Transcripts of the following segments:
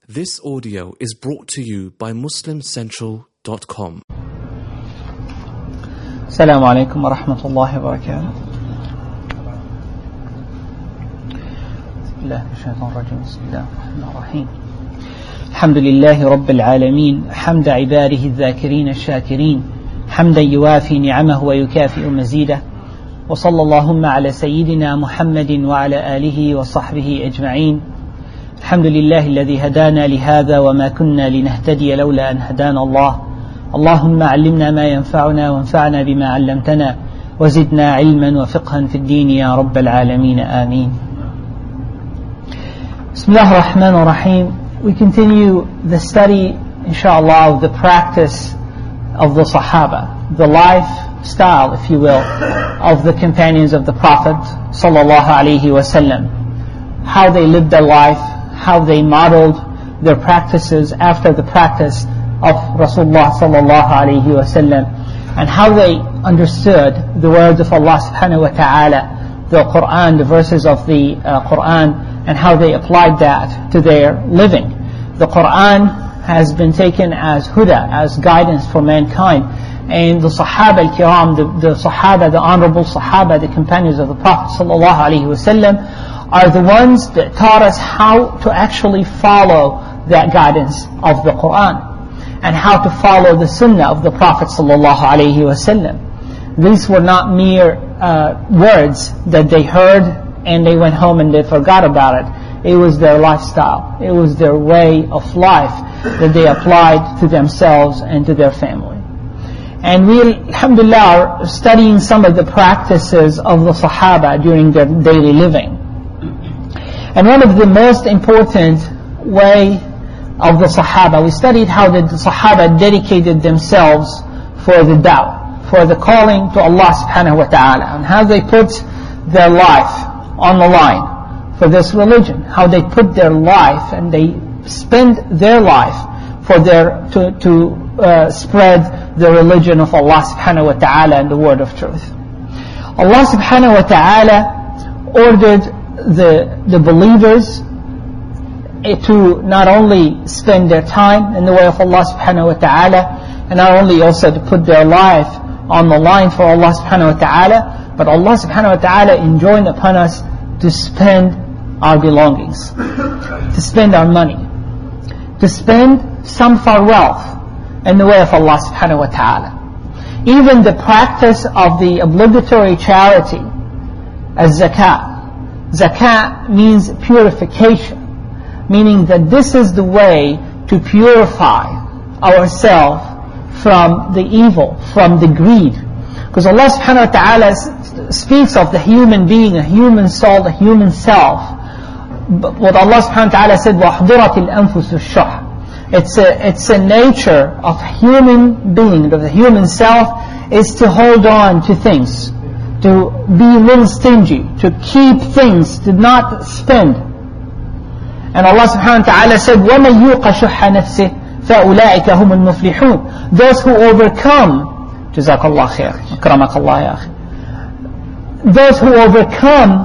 This audio is brought to you by MuslimCentral.com. السلام عليكم ورحمة الله وبركاته. بسم الله الرحمن الرحيم. بسم الله الرحمن الرحيم. الحمد لله رب العالمين، حمد عباده الذاكرين الشاكرين، حمدا يوافي نعمه ويكافئ مزيده، وصلى اللهم على سيدنا محمد وعلى آله وصحبه أجمعين. الحمد لله الذي هدانا لهذا وما كنا لنهتدي لولا أن هدانا الله. اللهم علمنا ما ينفعنا وانفعنا بما علمتنا وزدنا علما وفقها في الدين يا رب العالمين آمين. بسم الله الرحمن الرحيم. We continue the study, inshallah, of the practice of the Sahaba, the lifestyle, if you will, of the companions of the Prophet sallallahu alaihi wasallam, how they lived their life, how they modeled their practices after the practice of Rasulullah sallallahu alaihi wasallam, and how they understood the words of Allah subhanahu wa ta'ala, the Quran, the verses of the Quran, and how they applied that to their living. The Quran has been taken as huda, as guidance for mankind, and the Sahaba al-Kiram, the Sahaba, the honorable Sahaba, the companions of the Prophet sallallahu alaihi wasallam, are the ones that taught us how to actually follow that guidance of the Quran and how to follow the Sunnah of the Prophet sallallahu alaihi wasallam. These were not mere words that they heard and they went home and they forgot about it. It was their lifestyle. It was their way of life that they applied to themselves and to their family. And we, alhamdulillah, are studying some of the practices of the Sahaba during their daily living. And one of the most important way of the Sahaba, we studied how the Sahaba dedicated themselves for the da'wah, for the calling to Allah subhanahu wa ta'ala, and how they put their life on the line for this religion, how they put their life and they spend their life for to spread the religion of Allah subhanahu wa ta'ala and the word of truth. Allah subhanahu wa ta'ala ordered the believers to not only spend their time in the way of Allah subhanahu wa ta'ala, and not only also to put their life on the line for Allah subhanahu wa ta'ala, but Allah subhanahu wa ta'ala enjoined upon us to spend our belongings, to spend our money, to spend some of our wealth in the way of Allah subhanahu wa ta'ala. Even the practice of the obligatory charity as zakat. Zakat means purification, meaning that this is the way to purify ourselves from the evil, from the greed. Because Allah subhanahu wa ta'ala speaks of the human being, a human soul, a human self. But what Allah subhanahu wa ta'ala said, وَحْضِرَتِ الْأَنفُسُ الشُّحَّ. It's a nature of human being, of the human self, is to hold on to things, to be a little stingy, to keep things, to not spend. And Allah subhanahu wa ta'ala said, وَمَنْ يُوقَ شُحَّ نَفْسِهِ فَأُولَٰئِكَ هُمُ الْمُفْلِحُونَ. Those who overcome, جزاك الله خير, أكرمك الله يا أخي. Those who overcome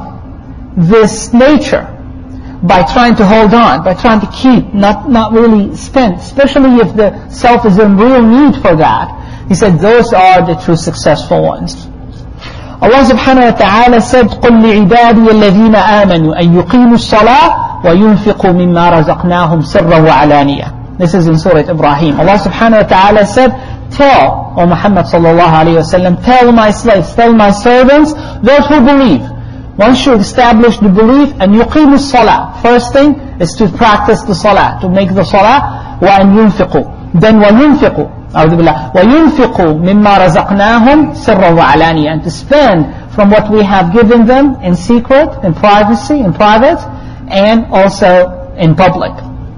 this nature by trying to hold on, by trying to keep, not really spend, especially if the self is in real need for that. He said, those are the true successful ones. Allah subhanahu wa ta'ala said, قُلْ لِعِبَادِيَ الَّذِينَ آمَنُوا أَن يُقِيمُوا الصَّلَاةَ وَيُنْفِقُوا مِمَّا رَزَقْنَاهُم سِرًّا وَعَلَانِيَةً. This is in Surah Ibrahim. Allah subhanahu wa ta'ala said, tell, O Muhammad sallallahu alayhi wa sallam, tell my slaves, tell my servants, those who believe. One should establish the belief and yuqimu salah. First thing is to practice the salah, to make the salah, وَأَن يُنْفِقُوا. Then وَيُنْفِقُوا, وَيُنْفِقُوا مِمَّا رَزَقْنَاهُمْ سِرًّا وَعَلَانِيَةً. And to spend from what we have given them in secret, in privacy, in private, and also in public.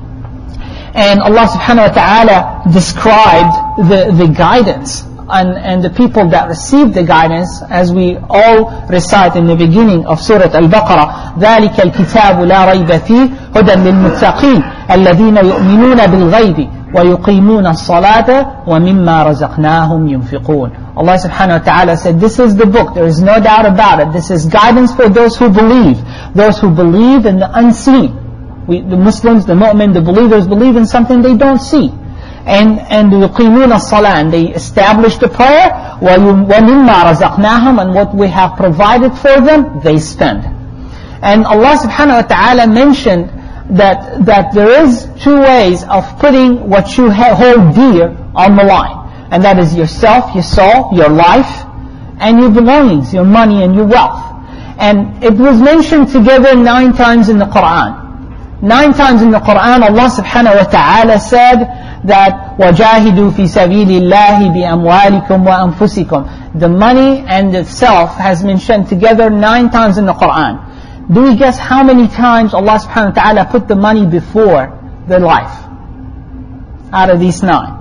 And Allah subhanahu wa ta'ala described the guidance and the people that received the guidance, as we all recite in the beginning of Surah Al-Baqarah, ذَلِكَ الْكِتَابُ لَا رَيْبَ فِيهِ هُدًى لِلْمُتَّقِينَ الَّذِينَ يُؤْمِنُونَ بِالْغَيْبِ وَيُقِيمُونَ الصَّلَاةَ وَمِمَّا رَزَقْنَاهُمْ يُنْفِقُونَ. Allah subhanahu wa ta'ala said, this is the book, there is no doubt about it. This is guidance for those who believe in the unseen. The Muslims, the mu'min, the believers believe in something they don't see. And يُقِيمُونَ الصَّلَاةِ, and they establish the prayer. وَمِمَّا رَزَقْنَاهُمْ, and what we have provided for them, they spend. And Allah subhanahu wa ta'ala mentioned that there is two ways of putting what you hold dear on the line. And that is yourself, your soul, your life, and your belongings, your money and your wealth. And it was mentioned together 9 times in the Qur'an. 9 times in the Qur'an, Allah subhanahu wa ta'ala said that وَجَاهِدُوا فِي سَبِيلِ اللَّهِ بِأَمْوَالِكُمْ وَأَنفُسِكُمْ. The money and the self has mentioned together 9 times in the Qur'an. Do we guess how many times Allah subhanahu wa ta'ala put the money before the life? Out of these 9.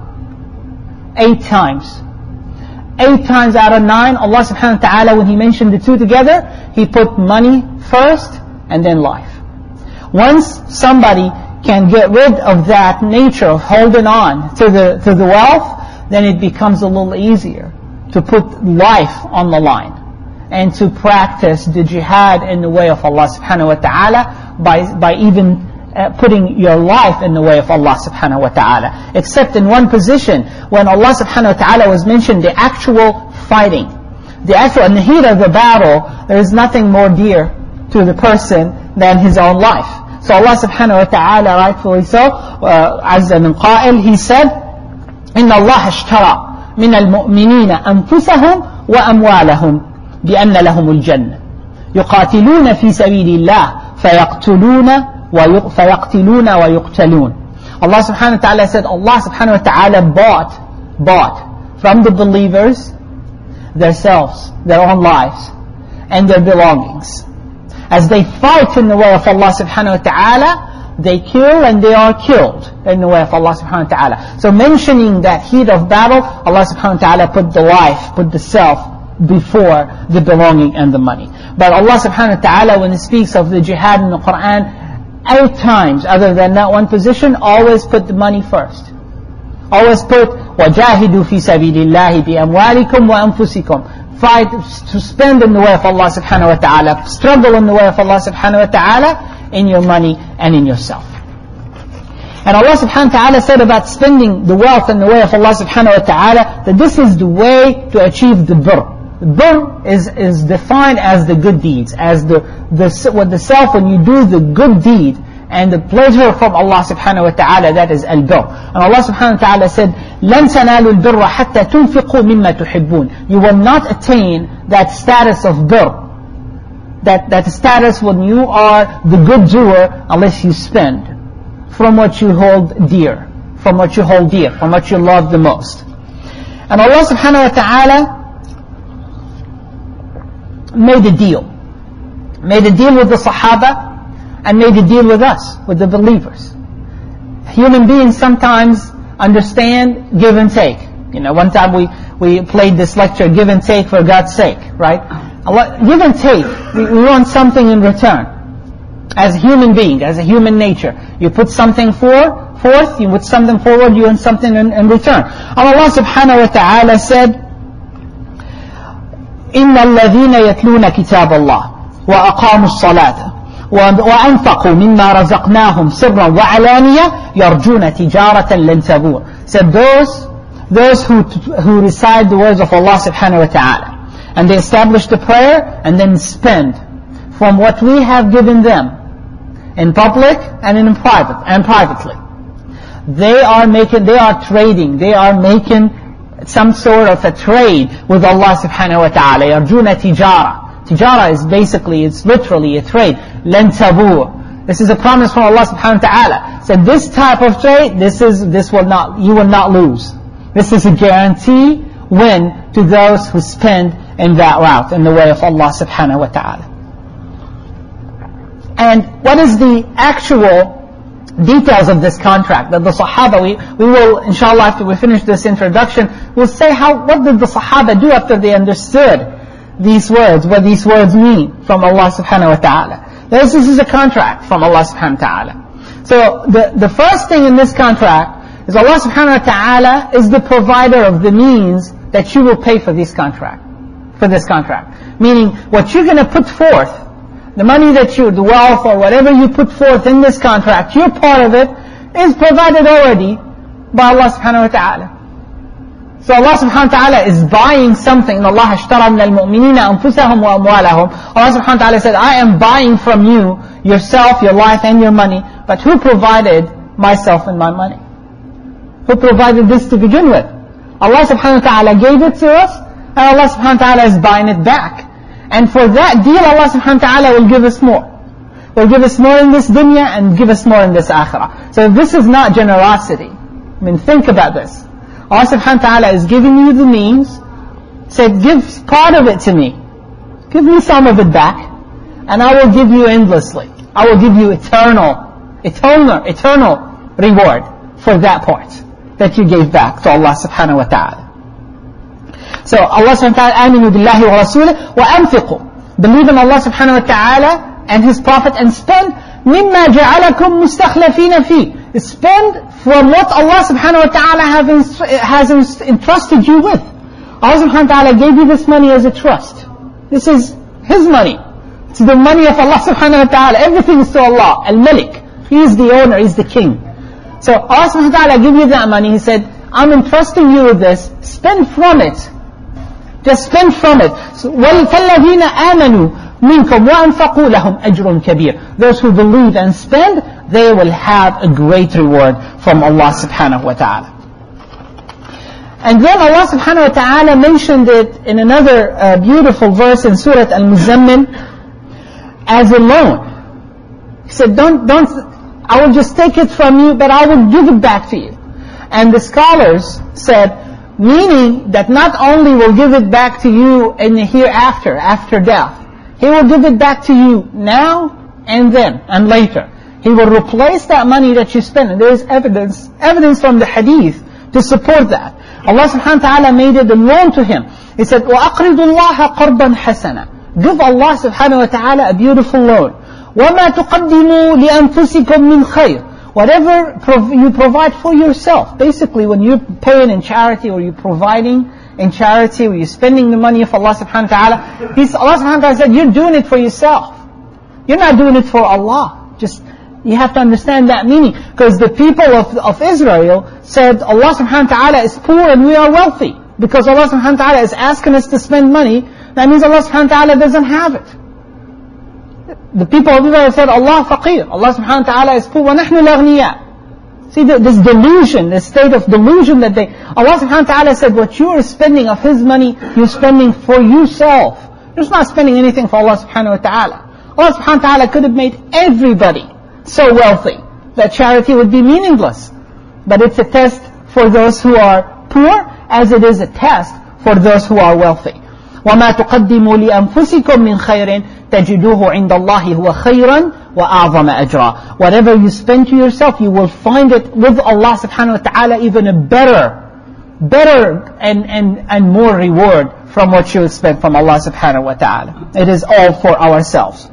8 times. 8 times out of 9, Allah subhanahu wa ta'ala, when He mentioned the two together, He put money first and then life. Once somebody can get rid of that nature of holding on to the wealth, then it becomes a little easier to put life on the line and to practice the jihad in the way of Allah subhanahu wa ta'ala by even putting your life in the way of Allah subhanahu wa ta'ala. Except in one position, when Allah subhanahu wa ta'ala was mentioned, the actual fighting. In the heat of the battle, there is nothing more dear to the person than his own life. So Allah subhanahu wa ta'ala, rightfully so, Azza min Qa'il, He said, إِنَّ اللَّهَ اشْتَرَى مِنَ الْمُؤْمِنِينَ أَنفُسَهُمْ وَأَمْوَالَهُمْ بِأَنَّ لَهُمُ الْجَنَّةِ يُقَاتِلُونَ فِي سَبِيلِ اللَّهِ فَيَقْتُلُونَ وَيُقْتَلُونَ. Allah subhanahu wa ta'ala said, Allah subhanahu wa ta'ala bought from the believers themselves, their own lives, and their belongings. As they fight in the way of Allah subhanahu wa ta'ala, they kill and they are killed in the way of Allah subhanahu wa ta'ala. So mentioning that heat of battle, Allah subhanahu wa ta'ala put the life, put the self before the belonging and the money. But Allah subhanahu wa ta'ala, when He speaks of the jihad in the Qur'an, 8 times, other than that one position, always put the money first. Always put وَجَاهِدُوا فِي سَبِيلِ اللَّهِ بِأَمْوَالِكُمْ وَأَنفُسِكُمْ. Fight, to spend in the way of Allah subhanahu wa ta'ala, struggle in the way of Allah subhanahu wa ta'ala, in your money and in yourself. And Allah subhanahu wa ta'ala said about spending the wealth in the way of Allah subhanahu wa ta'ala, that this is the way to achieve the birr. Birr is defined as the good deeds, as the self, when you do the good deed and the pleasure from Allah subhanahu wa ta'ala, that is al-birr. And Allah subhanahu wa ta'ala said, لَن تَنَالُوا الْبِرَّ حَتَّى تُنْفِقُوا مِمَّا تُحِبُّونَ. You will not attain that status of birr, that status when you are the good doer, unless you spend from what you hold dear, from what you love the most. And Allah subhanahu wa ta'ala made a deal with the Sahaba, and made a deal with us, with the believers. Human beings sometimes understand give and take. One time we played this lecture, give and take for God's sake, right? Give and take, we want something in return. As a human being, as a human nature, you put something forth, you put something forward, you want something in return. And Allah subhanahu wa ta'ala said, إِنَّ الَّذِينَ يَتْلُونَ كِتَابَ اللَّهِ وَأَقَامُوا الصَّلَاةَ وَأَنْفَقُوا مِمَّا رَزَقْنَاهُمْ سِرًّا وَعَلَانِيَةً يَرْجُونَ تِجَارَةً لَنْ تَبُورَ. Said those who recite the words of Allah subhanahu wa ta'ala, and they establish the prayer and then spend from what we have given them in public and in privately. They are trading, they are making some sort of a trade with Allah subhanahu wa ta'ala. يَرْجُونَ تِجَارَةً. Tijara is basically, it's literally a trade. لَن تَبُورَ. This is a promise from Allah subhanahu wa ta'ala. So this type of trade, you will not lose. This is a guarantee win to those who spend in that route, in the way of Allah subhanahu wa ta'ala. And what is the actual details of this contract that the Sahaba, we will, inshallah, after we finish this introduction, we'll say what did the Sahaba do after they understood these words, what these words mean from Allah subhanahu wa ta'ala. This is a contract from Allah subhanahu wa ta'ala. So the first thing in this contract is Allah subhanahu wa ta'ala is the provider of the means that you will pay for this contract. Meaning what you're going to put forth, the money that the wealth or whatever you put forth in this contract, your part of it is provided already by Allah subhanahu wa ta'ala. So Allah subhanahu wa ta'ala is buying something. إِنَّ اللَّهَ اشْتَرَى مِنَ الْمُؤْمِنِينَ أَنفُسَهُمْ وَأَمْوَالَهُم. Allah subhanahu wa ta'ala said, I am buying from you yourself, your life and your money. But who provided myself and my money? Who provided this to begin with? Allah subhanahu wa ta'ala gave it to us, and Allah subhanahu wa ta'ala is buying it back. And for that deal, Allah subhanahu wa ta'ala will give us more. Will give us more in this dunya and give us more in this akhirah. So this is not generosity. I mean, think about this. Allah subhanahu wa ta'ala is giving you the means, said, give part of it to me. Give me some of it back, and I will give you endlessly. I will give you eternal reward for that part that you gave back to Allah subhanahu wa ta'ala. So Allah subhanahu wa ta'ala, آمِنُوا بِاللَّهِ وَرَسُولِهِ وَأَنْفِقُوا. Believe in Allah subhanahu wa ta'ala and His Prophet and spend مِمَّا جَعَلَكُمْ مُسْتَخْلَفِينَ فِيهِ. Spend from what Allah subhanahu wa ta'ala has entrusted you with. Allah subhanahu wa ta'ala gave you this money as a trust. This is His money. It's the money of Allah subhanahu wa ta'ala. Everything is to Allah, Al-Malik. He is the owner, He is the king. So Allah subhanahu wa ta'ala gave you that money. He said, I'm entrusting you with this. Spend from it. Just spend from it. So, وَالَّذِينَ آمَنُوا مِنْكُمْ وَأَنْفَقُوا لَهُمْ أَجْرٌ كَبِيرٌ. Those who believe and spend, they will have a great reward from Allah subhanahu wa ta'ala. And then Allah subhanahu wa ta'ala mentioned it in another beautiful verse in Surah Al-Muzammil as a loan. He said, don't, I will just take it from you, but I will give it back to you. And the scholars said, meaning that not only will give it back to you in the hereafter, after death, He will give it back to you now and then and later. He will replace that money that you spend. And there is evidence from the hadith to support that. Allah subhanahu wa ta'ala made it a loan to him. He said, وَأَقْرِضُوا اللَّهَ قَرْضًا حَسَنًا. Give Allah subhanahu wa ta'ala a beautiful loan. وَمَا تُقَدِّمُوا لِأَنفُسِكُم مِّنْ خَيْرٍ. Whatever you provide for yourself. Basically, when you're paying in charity or you're providing in charity or you're spending the money of Allah subhanahu wa ta'ala, Allah subhanahu wa ta'ala said, you're doing it for yourself. You're not doing it for Allah. Just, you have to understand that meaning. Because the people of Israel said, Allah subhanahu wa ta'ala is poor and we are wealthy. Because Allah subhanahu wa ta'ala is asking us to spend money, that means Allah subhanahu wa ta'ala doesn't have it. The people of Israel said, Allah faqir. Allah subhanahu wa ta'ala is poor. وَنَحْنُ الْأَغْنِيَاء. See this delusion, this state of delusion that Allah subhanahu wa ta'ala said, what you are spending of His money, you're spending for yourself. You're not spending anything for Allah subhanahu wa ta'ala. Allah subhanahu wa ta'ala could have made everybody so wealthy that charity would be meaningless. But it's a test for those who are poor, as it is a test for those who are wealthy. وَمَا تُقَدِّمُوا لِأَنفُسِكُم مِّنْ خَيْرٍ تَجِدُوهُ عِنْدَ اللَّهِ هُوَ خَيْرًا وَأَعْظَمَ أَجْرًا. Whatever you spend to yourself, you will find it with Allah subhanahu wa ta'ala even a better and more reward from what you spend from Allah subhanahu wa ta'ala. It is all for ourselves.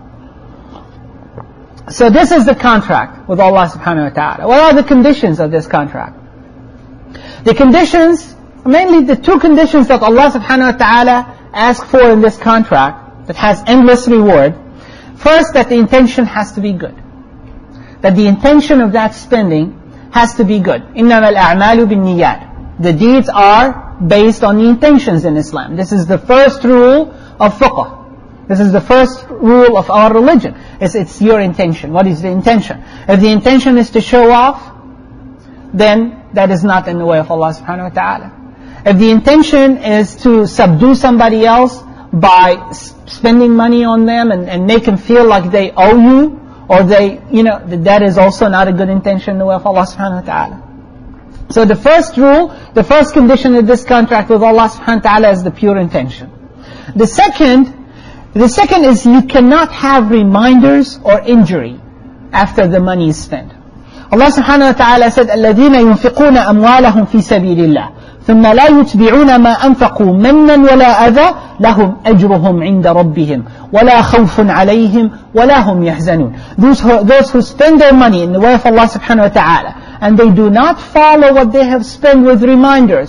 So this is the contract with Allah subhanahu wa ta'ala. What are the conditions of this contract? The conditions, mainly the two conditions that Allah subhanahu wa ta'ala asked for in this contract that has endless reward. First, that the intention has to be good. That the intention of that spending has to be good. إِنَّمَا الْأَعْمَالُ بِالنِّيَّاتِ. The deeds are based on the intentions in Islam. This is the first rule of fiqh. This is the first rule of our religion. It's your intention. What is the intention? If the intention is to show off, then that is not in the way of Allah subhanahu wa ta'ala. If the intention is to subdue somebody else by spending money on them and make them feel like they owe you, or that is also not a good intention in the way of Allah subhanahu wa ta'ala. So the first rule, the first condition of this contract with Allah subhanahu wa ta'ala is the pure intention. The second is you cannot have reminders or injury after the money is spent. Allah subhanahu wa ta'ala said, الَّذِينَ يُنْفِقُونَ أَمْوَالَهُمْ فِي سَبِيلِ اللَّهِ ثُمَّ لَا يُتْبِعُونَ مَا أَنْفَقُوا مَنًّا وَلَا أَذًى لَهُمْ أَجْرُهُمْ عِنْدَ رَبِّهِمْ وَلَا خَوْفٌ عَلَيْهِمْ وَلَا هُمْ يَحْزَنُونَ. Those who spend their money in the way of Allah subhanahu wa ta'ala, and they do not follow what they have spent with reminders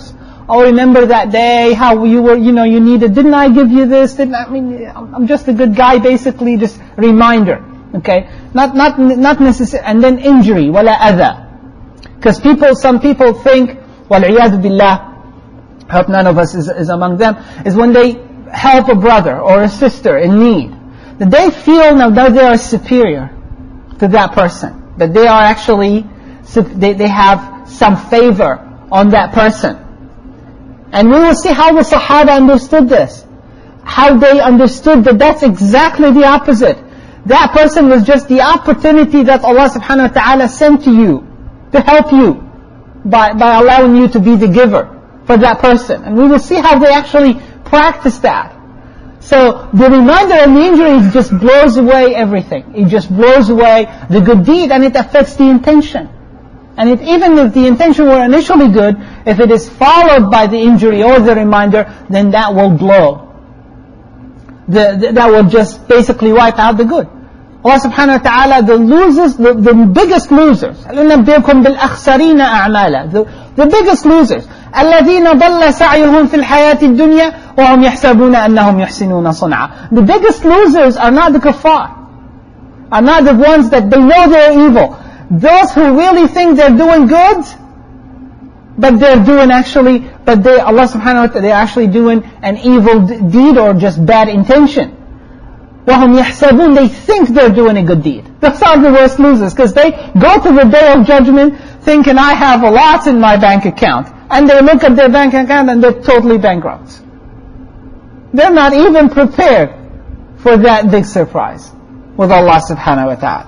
Oh, remember that day, how you were, you needed, didn't I give you this? I'm just a good guy, basically, just reminder. Okay? Not necessarily, and then injury, wala adha. Because some people think, wal-iyadhu billah, I hope none of us is among them, is when they help a brother or a sister in need, that they feel now that they are superior to that person, that they are actually, they have some favor on that person. And we will see how the Sahaba understood this, how they understood that that's exactly the opposite. That person was just the opportunity that Allah subhanahu wa ta'ala sent to you to help you by allowing you to be the giver for that person. And we will see how they actually practice that. So the reminder and the injury just blows away everything. It just blows away the good deed, and it affects the intention. And even if the intention were initially good, if it is followed by the injury or the reminder, then that will blow. That will just basically wipe out the good. Allah subhanahu wa ta'ala, the losers, the biggest losers, أَلُنَبِّئُكُمْ بِالْأَخْسَرِينَ أَعْمَالًا, the biggest losers, الَّذِينَ ضَلَّ سَعْيُهُمْ فِي الْحَيَاةِ الدُّنْيَا وَهُمْ يَحْسَبُونَ أَنَّهُمْ يُحْسِنُونَ صُنْعًا. The biggest losers are not the kuffar, are not the ones that they know they're evil. Those who really think they're doing good, but they're doing actually, Allah subhanahu wa ta'ala, they're actually doing an evil deed or just bad intention. وَهُمْ يَحْسَبُونَ, they think they're doing a good deed. Those are the worst losers, because they go to the day of judgment thinking, I have a lot in my bank account. And they look at their bank account and they're totally bankrupt. They're not even prepared for that big surprise with Allah subhanahu wa ta'ala.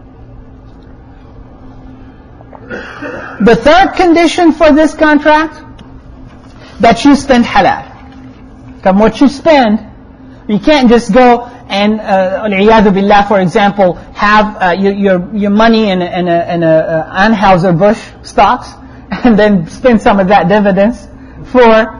The third condition for this contract, that you spend halal. From what you spend, you can't just go and, al-iyadhu billah, for example, have your money in a Anheuser-Busch stocks, and then spend some of that dividends for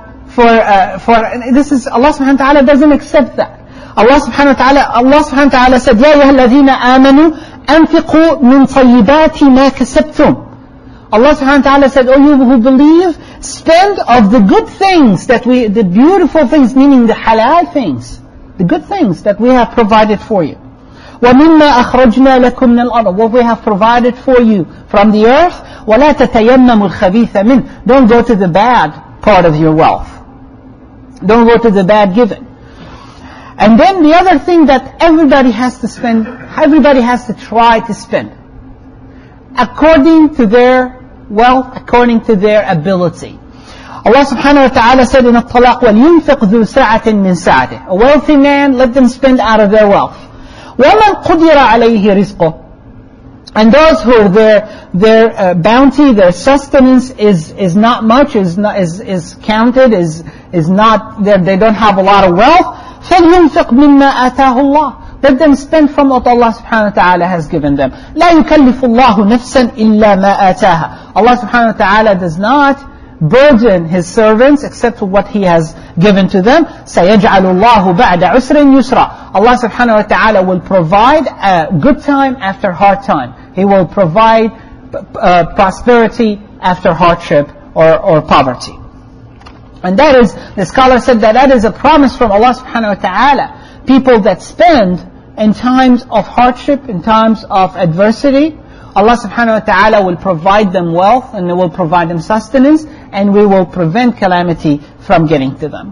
this is, Allah subhanahu wa ta'ala doesn't accept that. Allah subhanahu wa ta'ala said, يَا أَيُّهَا الَّذِينَ آمَنُوا أَنْفِقُوا مِنْ طَيِّبَاتِ مَا كَسَبْتُمْ. Allah subhanahu wa ta'ala said, oh, you who believe, spend of the good things the beautiful things, meaning the halal things, the good things that we have provided for you. وَمِمَّا أَخْرَجْنَا لَكُمْ مِنَ الْأَرْضِ, what we have provided for you from the earth. وَلَا تَتَيَمَّمُوا الْخَبِيثَ مِنْ, don't go to the bad part of your wealth. Don't go to the bad given. And then the other thing that everybody has to spend, everybody has to try to spend, according to their wealth, according to their ability. Allah subhanahu wa ta'ala said in At-Talaq, وَلْيُنْفِقْ ذُو سَعَةٍ مِّن سَعَتِهِ, a wealthy man, let them spend out of their wealth. وَمَنْ قُدِرَ عَلَيْهِ رِزْقُهُ, and those who their bounty, their sustenance is not much, is counted, is not, they don't have a lot of wealth, فَلْيُنْفِقْ مِمَّا آتَاهُ اللَّهُ, let them spend from what Allah subhanahu wa ta'ala has given them. لَا يُكَلِّفُ اللَّهُ نَفْسًا إِلَّا مَا آتَاهَا, Allah subhanahu wa ta'ala does not burden His servants except for what He has given to them. سَيَجْعَلُ اللَّهُ بَعْدَ عُسْرٍ يُسْرًا, Allah subhanahu wa ta'ala will provide a good time after hard time. He will provide prosperity after hardship or poverty. And that is, the scholar said that is a promise from Allah subhanahu wa ta'ala. People that spend in times of hardship, in times of adversity, Allah subhanahu wa ta'ala will provide them wealth, and He will provide them sustenance, and we will prevent calamity from getting to them.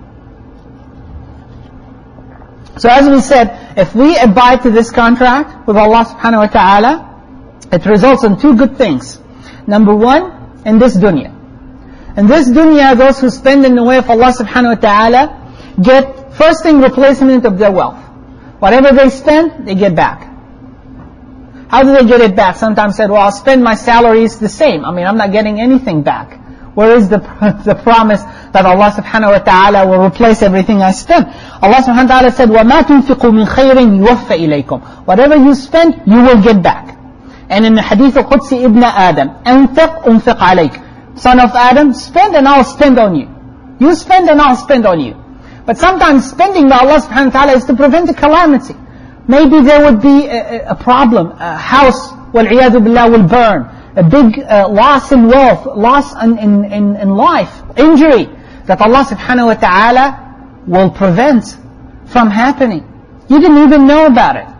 So as we said, if we abide to this contract with Allah subhanahu wa ta'ala, it results in two good things. Number one, in this dunya. In this dunya, those who spend in the way of Allah subhanahu wa ta'ala get, first thing, replacement of their wealth. Whatever they spend, they get back. How do they get it back? Sometimes said, well, I'll spend my salary, it's the same. I'm not getting anything back. Where is the promise that Allah subhanahu wa ta'ala will replace everything I spend? Allah subhanahu wa ta'ala said, وَمَا تُنْفِقُوا مِنْ خَيْرٍ يُوَفَّ إِلَيْكُمْ, whatever you spend, you will get back. And in the hadith of Qudsi Ibn Adam, أَنْفِقْ أُنْفِقْ عَلَيْكَ, son of Adam, spend and I'll spend on you. You spend and I'll spend on you. But sometimes spending by Allah subhanahu wa ta'ala is to prevent a calamity. Maybe there would be a problem, a house, وَالْعِيَاذُ بِاللَّهِ, will burn, a big loss in wealth, loss in life, injury. that Allah subhanahu wa ta'ala will prevent from happening. You didn't even know about it.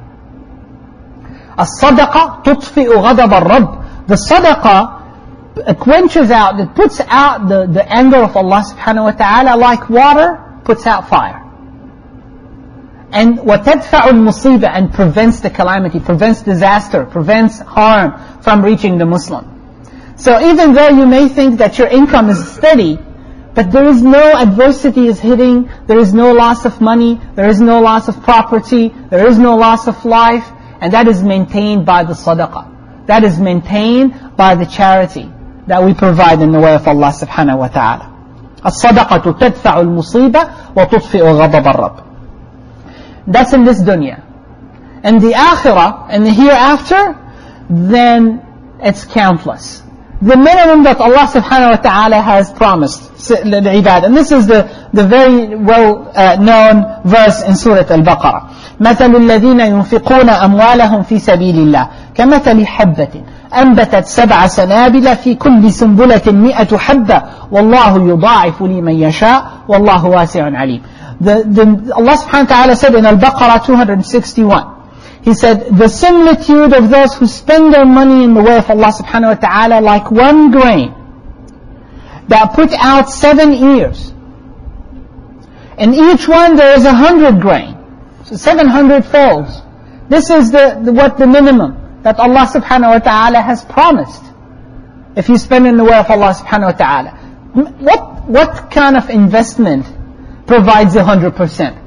الصدقة تطفئ غضب الرب. The sadaqah quenches out, it puts out the anger of Allah subhanahu wa ta'ala like water puts out fire. And وَتَدْفَعُ الْمُصِيبَةِ, and prevents the calamity, prevents disaster, prevents harm from reaching the Muslim. So even though you may think that your income is steady, but there is no adversity is hitting, there is no loss of money, there is no loss of property, there is no loss of life, and that is maintained by the sadaqah. That is maintained by the charity that we provide in the way of Allah subhanahu wa ta'ala. الصدقة تدفع المصيبة وتطفئ غضب الرب. That's in this dunya. In the akhirah, in the hereafter, then it's countless. The minimum that Allah subhanahu wa ta'ala has promised للعباد. And this is the very well known verse in Surah Al-Baqarah. مثل الذين ينفقون أموالهم في سبيل الله كمثل حبة أنبتت 7 سنابل في كل سنبلة 100 حبة والله يضاعف لمن يشاء والله واسع عليم. Allah subhanahu wa ta'ala said in Al-Baqarah 261, He said, the similitude of those who spend their money in the way of Allah subhanahu wa ta'ala like one grain that put out 7 ears. In each one there is 100 grain. So 700 folds. This is what the minimum that Allah subhanahu wa ta'ala has promised. If you spend in the way of Allah subhanahu wa ta'ala. What kind of investment provides 100%?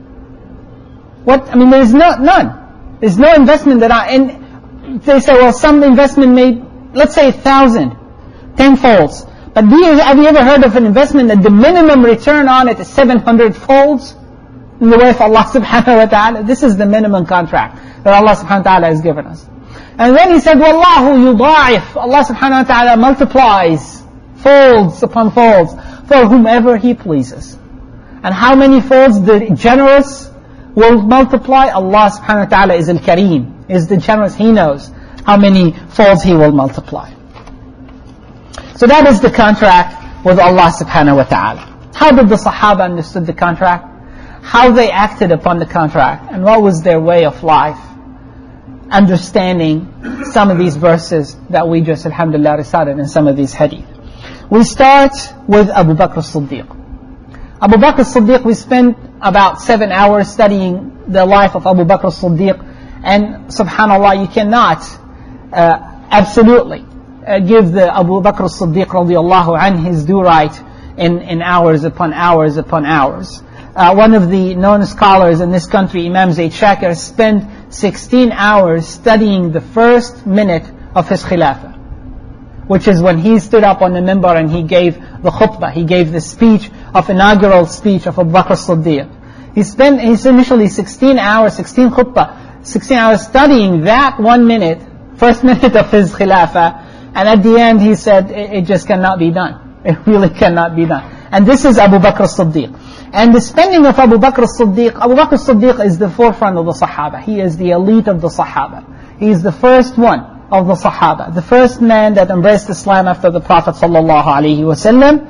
There's none. There's no investment and they say, well, some investment made, let's say 1,000, 10 folds. But have you ever heard of an investment that the minimum return on it is 700 folds? In the way of Allah subhanahu wa ta'ala. This is the minimum contract that Allah subhanahu wa ta'ala has given us. And then He said, وَاللَّهُ يُضَاعِفُ. Allah subhanahu wa ta'ala multiplies folds upon folds for whomever He pleases. And how many folds the generous will multiply? Allah subhanahu wa ta'ala is al-Kareem, is the generous. He knows how many folds He will multiply. So that is the contract with Allah subhanahu wa ta'ala. How did the Sahaba understood the contract? How they acted upon the contract, and what was their way of life, understanding some of these verses that we just, alhamdulillah, recited in some of these hadith. We start with Abu Bakr as-Siddiq. Abu Bakr as-Siddiq, we spent about 7 hours studying the life of Abu Bakr as-Siddiq, and subhanallah, you cannot absolutely give the Abu Bakr as-Siddiq radiallahu anhu his due right in hours upon hours upon hours. One of the known scholars in this country, Imam Zayd Shakir, spent 16 hours studying the first minute of his khilafah, which is when he stood up on the minbar and he gave the khutbah, he gave the speech of inaugural speech of Abu Bakr as-Siddiq. He initially 16 hours, 16 khutbah, 16 hours studying that 1 minute, first minute of his khilafah, and at the end he said, it just cannot be done. It really cannot be done. And this is Abu Bakr as-Siddiq. And the spending of Abu Bakr as-Siddiq, Abu Bakr as-Siddiq is the forefront of the Sahaba. He is the elite of the Sahaba. He is the first one of the Sahaba, the first man that embraced Islam after the Prophet sallallahu alaihi wasallam.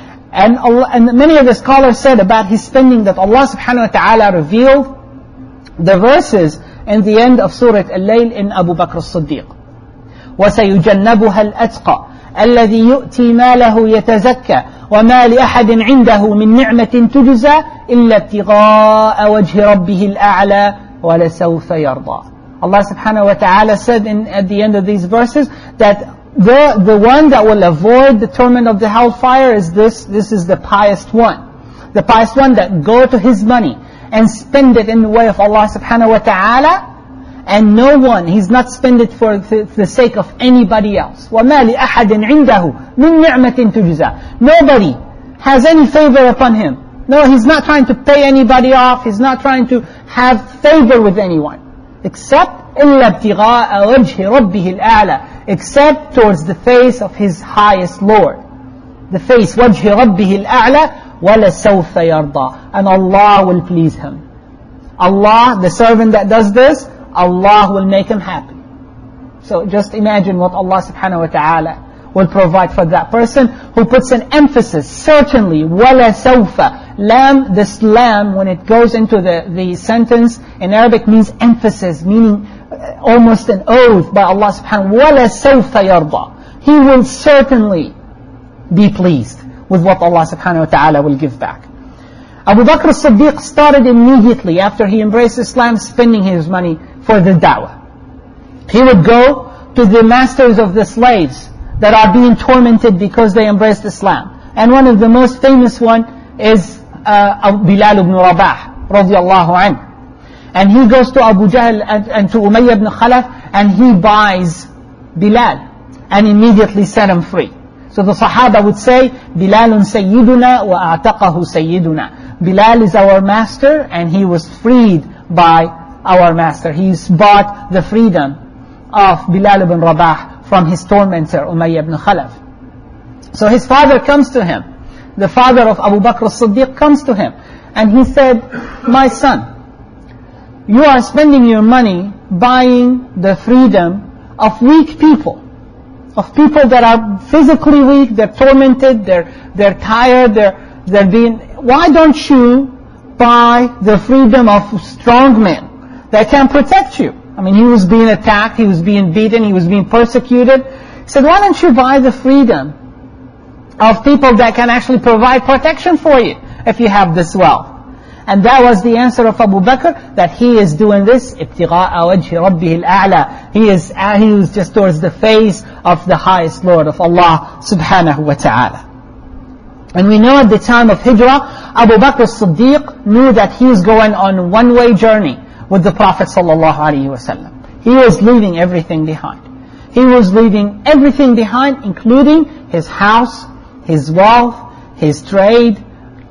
And many of the scholars said about his spending that Allah subhanahu wa ta'ala revealed the verses in the end of Surah Al-Layl in Abu Bakr as-Siddiq. وَسَيُجَنَّبُهَا الْأَتْقَى الذي يؤتي ماله يتزكى وما لأحد عنده من نعمة تجزى إلا ابتغاء وجه ربه الأعلى ولسوف يرضى. Allah subhanahu wa ta'ala said at the end of these verses that the one that will avoid the torment of the hellfire is this is the pious one. The pious one that go to his money and spend it in the way of Allah subhanahu wa ta'ala, and no one, he's not spend it for the sake of anybody else. وَمَا لِأَحَدٍ عِنْدَهُ مِنْ نِعْمَةٍ تُجْزَى. Nobody has any favor upon him. No, he's not trying to pay anybody off. He's not trying to have favor with anyone. Except إِلَّا ابْتِغَاءَ وَجْهِ رَبِّهِ الْأَعْلَى. Except towards the face of his highest Lord. The face, وَجْهِ رَبِّهِ الْأَعْلَى وَلَسَوْفَ يَرْضَى. And Allah will please him. Allah, the servant that does this, Allah will make him happy. So just imagine what Allah subhanahu wa ta'ala will provide for that person, who puts an emphasis, certainly, وَلَا سَوْفَ. Lam, this lam, when it goes into the sentence, in Arabic means emphasis, meaning almost an oath by Allah subhanahu wa ta'ala. وَلَا سَوْفَ يَرْضَى. He will certainly be pleased with what Allah subhanahu wa ta'ala will give back. Abu Bakr as-Siddiq started immediately after he embraced Islam spending his money for the da'wah. He would go to the masters of the slaves that are being tormented because they embraced Islam. And one of the most famous one is Bilal ibn Rabah radiyallahu anhu. And he goes to Abu Jahl and to Umayyah ibn Khalaf, and he buys Bilal and immediately set him free. So the Sahaba would say, Bilalun sayyiduna wa a'taqahu sayyiduna. Bilal is our master and he was freed by our master. He's bought the freedom of Bilal ibn Rabah from his tormentor Umayyah ibn Khalaf. So his father comes to him. The father of Abu Bakr as-Siddiq comes to him. And he said, my son, you are spending your money buying the freedom of weak people. Of people that are physically weak, they're tormented, they're tired, they're being... Why don't you buy the freedom of strong men that can protect you? I mean, he was being attacked, he was being beaten, he was being persecuted. He said, why don't you buy the freedom of people that can actually provide protection for you if you have this wealth? And that was the answer of Abu Bakr, that he is doing this ابتغاء وجه ربه الأعلى. He was just towards the face of the highest Lord of Allah subhanahu wa ta'ala. And we know at the time of Hijrah, Abu Bakr as-Siddiq knew that he was going on a one-way journey with the Prophet sallallahu alaihi wasallam. He was leaving everything behind. He was leaving everything behind, including his house, his wealth, his trade,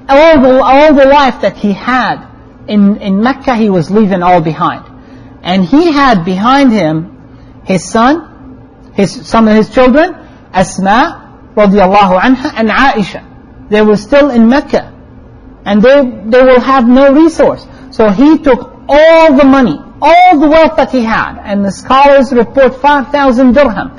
all the life that he had in Mecca. He was leaving all behind. And he had behind him his son, some of his children, Asma radiallahu anha, and Aisha. They were still in Mecca, and they will have no resource. So he took all the money, all the wealth that he had, and the scholars report 5,000 dirham,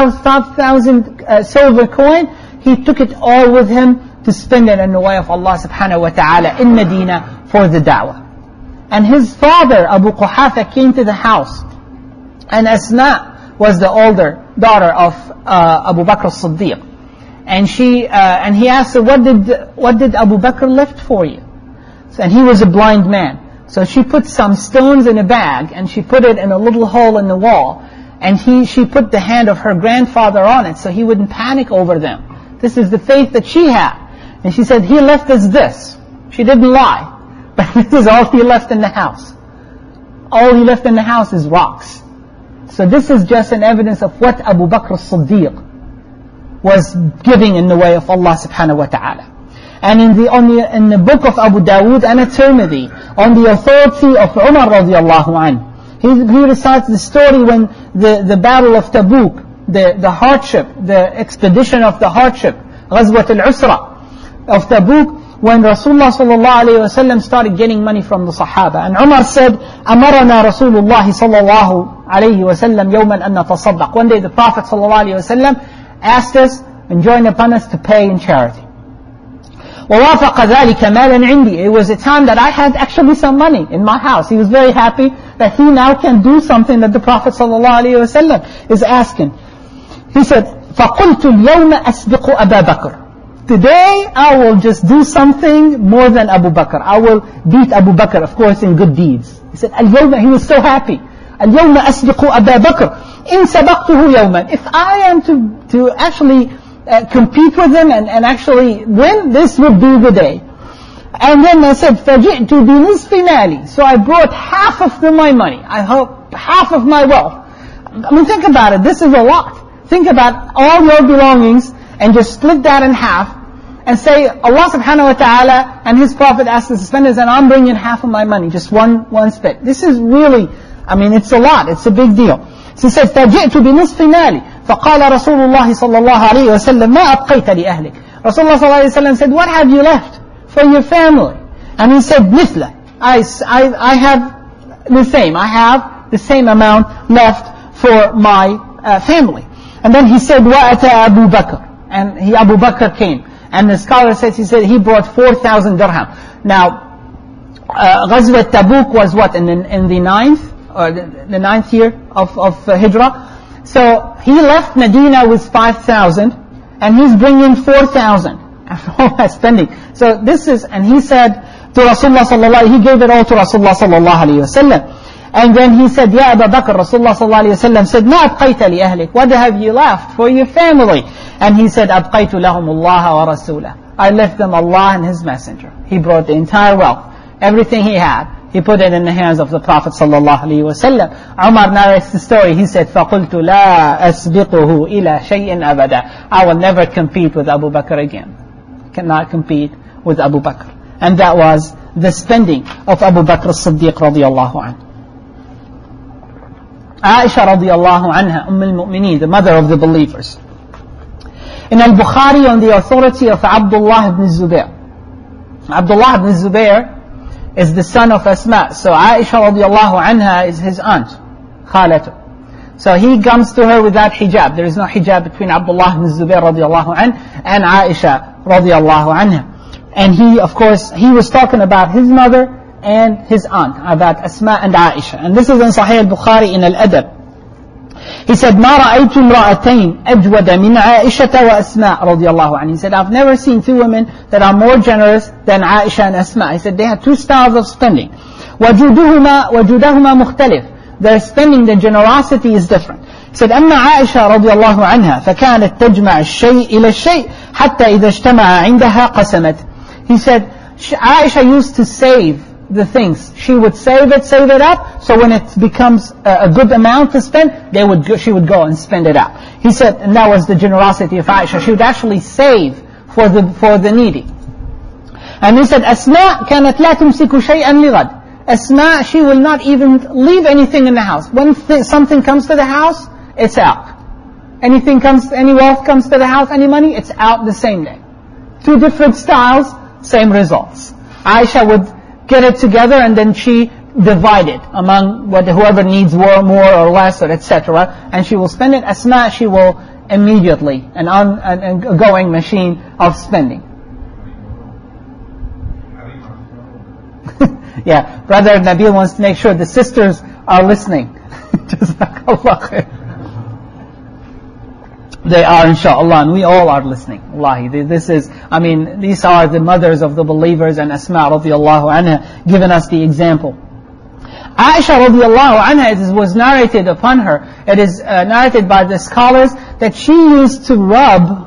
5,000 silver coin. He took it all with him to spend it in the way of Allah subhanahu wa ta'ala in Medina for the da'wah. And his father, Abu Quhafa, came to the house, and Asma was the older daughter of Abu Bakr as-Siddiq. And he asked her, what did Abu Bakr left for you? And he was a blind man. So she put some stones in a bag, and she put it in a little hole in the wall, and she put the hand of her grandfather on it so he wouldn't panic over them. This is the faith that she had. And she said, he left us this. She didn't lie. But this is all he left in the house. All he left in the house is rocks. So this is just an evidence of what Abu Bakr as-Siddiq was giving in the way of Allah subhanahu wa ta'ala. And in the book of Abu Dawood and at-Tirmidhi, on the authority of Umar radiallahu anhu, he recites the story when the battle of Tabuk, the hardship, the expedition of the hardship, Ghazwat al-Usra of Tabuk, when Rasulullah sallallahu alayhi wa sallam started getting money from the Sahaba. And Umar said, أمرنا رسول الله صلى الله عليه وسلم يوما أن نتصدق. One day the Prophet sallallahu alayhi wa sallam asked us, enjoined upon us to pay in charity. ووافق ذلك مالا عندي. It was a time that I had actually some money in my house. He was very happy that he now can do something that the Prophet ﷺ is asking. He said, فَقُلْتُ الْيَوْمَ أَسْبِقُ أَبَا بَكْرٍ. Today I will just do something more than Abu Bakr. I will beat Abu Bakr, of course, in good deeds. He said, اليوم, he was so happy. اليوم أسبق أبا بكر إن سبقته يوما. If I am to actually compete with him and actually win, this would be the day. And then I said, فَجِئْتُ بِنِصْفِ مَالِي. So I brought half of my money. I hope half of my wealth. I mean, think about it. This is a lot. Think about all your belongings and just split that in half and say, Allah subhanahu wa ta'ala and His Prophet asked us to spend this, and I'm bringing half of my money, just one split. This is really, I mean, it's a lot. It's a big deal. So he said, فَجِئْتُ بِنِصْفِ مَالِي فَقَالَ رَسُولُ اللَّهِ صَلَّى اللَّهُ عَلَيْهِ وَسَلَّمَ مَا أَبْقَيْتَ لِأَهْلِكَ. Rasulullah sallallahu alayhi wa sallam said, what have you left for your family? And he said, مثله. I have the same. I have the same amount left for my family. And then he said, وَأَتَى Abu Bakr. And Abu Bakr came. And the scholar says, he brought 4,000 dirham. Now, Ghazwat Tabuk was what, in the 9th, or the 9th year of Hijrah. So he left Medina with 5,000, and he's bringing 4,000 after all that spending. So this is, and he said to Rasulullah sallallahu, he gave it all to Rasulullah sallallahu alayhi wa sallam. And then he said, Ya Abu Bakr, Rasulullah sallallahu alayhi wa sallam said, Ma abqayta li ahlik, what have you left for your family? And he said, Abqaytu lahum Allah wa rasulah, I left them Allah and His Messenger. He brought the entire wealth, everything he had, he put it in the hands of the Prophet sallallahu alaihi wasallam. Umar narrates the story. He said, فَقُلْتُ لَا أَسْبِقُهُ إِلَى شَيْءٍ أَبَدًا, I will never compete with Abu Bakr again. Cannot compete with Abu Bakr. And that was the spending of Abu Bakr as-Siddiq radiyallahu anhu. Aisha radiyallahu anha, al-Mu'mineen, the mother of the believers. In al-Bukhari, on the authority of Abdullah ibn Zubair. Abdullah ibn Zubair is the son of Asma. So Aisha radiallahu anha is his aunt, Khalatu. So he comes to her without hijab. There is no hijab between Abdullah ibn Zubair radiallahu anha and Aisha radiallahu anha. And he, of course, he was talking about his mother and his aunt, about Asma and Aisha. And this is in Sahih al-Bukhari in Al-Adab. He said, مَا رَأَيْتُ امْرَأَتَيْنِ أَجْوَدَ مِنْ عَائِشَةَ وَأَسْمَاءَ رَضِيَ اللَّهُ عَنْهِ. He said, I've never seen two women that are more generous than Aisha and Asma. He said, they have two styles of spending. وَجُودَهُمَا مُخْتَلِفٌ. Their spending, the generosity is different. He said, أما عائشة رضي الله عنها فكانت تجمع الشيء إلى الشيء حتى إذا اجتمع عندها قسمت. He said, Aisha used to save the things. She would save it up, so when it becomes a good amount to spend, she would go and spend it out. He said, and that was the generosity of Aisha. She would actually save for the needy. And he said, Asma كانت لا تمسك شيئا لغد. Asma, she will not even leave anything in the house. When something comes to the house, it's out. Any wealth comes to the house, any money, it's out the same day. Two different styles, same results. Aisha would get it together and then she divide it among whoever needs more or less, or etc. And she will spend it. Asma, she will immediately, an ongoing machine of spending. Yeah, Brother Nabil wants to make sure the sisters are listening. Jazakallah khair. They are, inshaAllah, and we all are listening. Wallahi, these are the mothers of the believers, and Asma radiallahu anha giving us the example. Aisha radiallahu anha, it was narrated upon her, it is narrated by the scholars, that she used to rub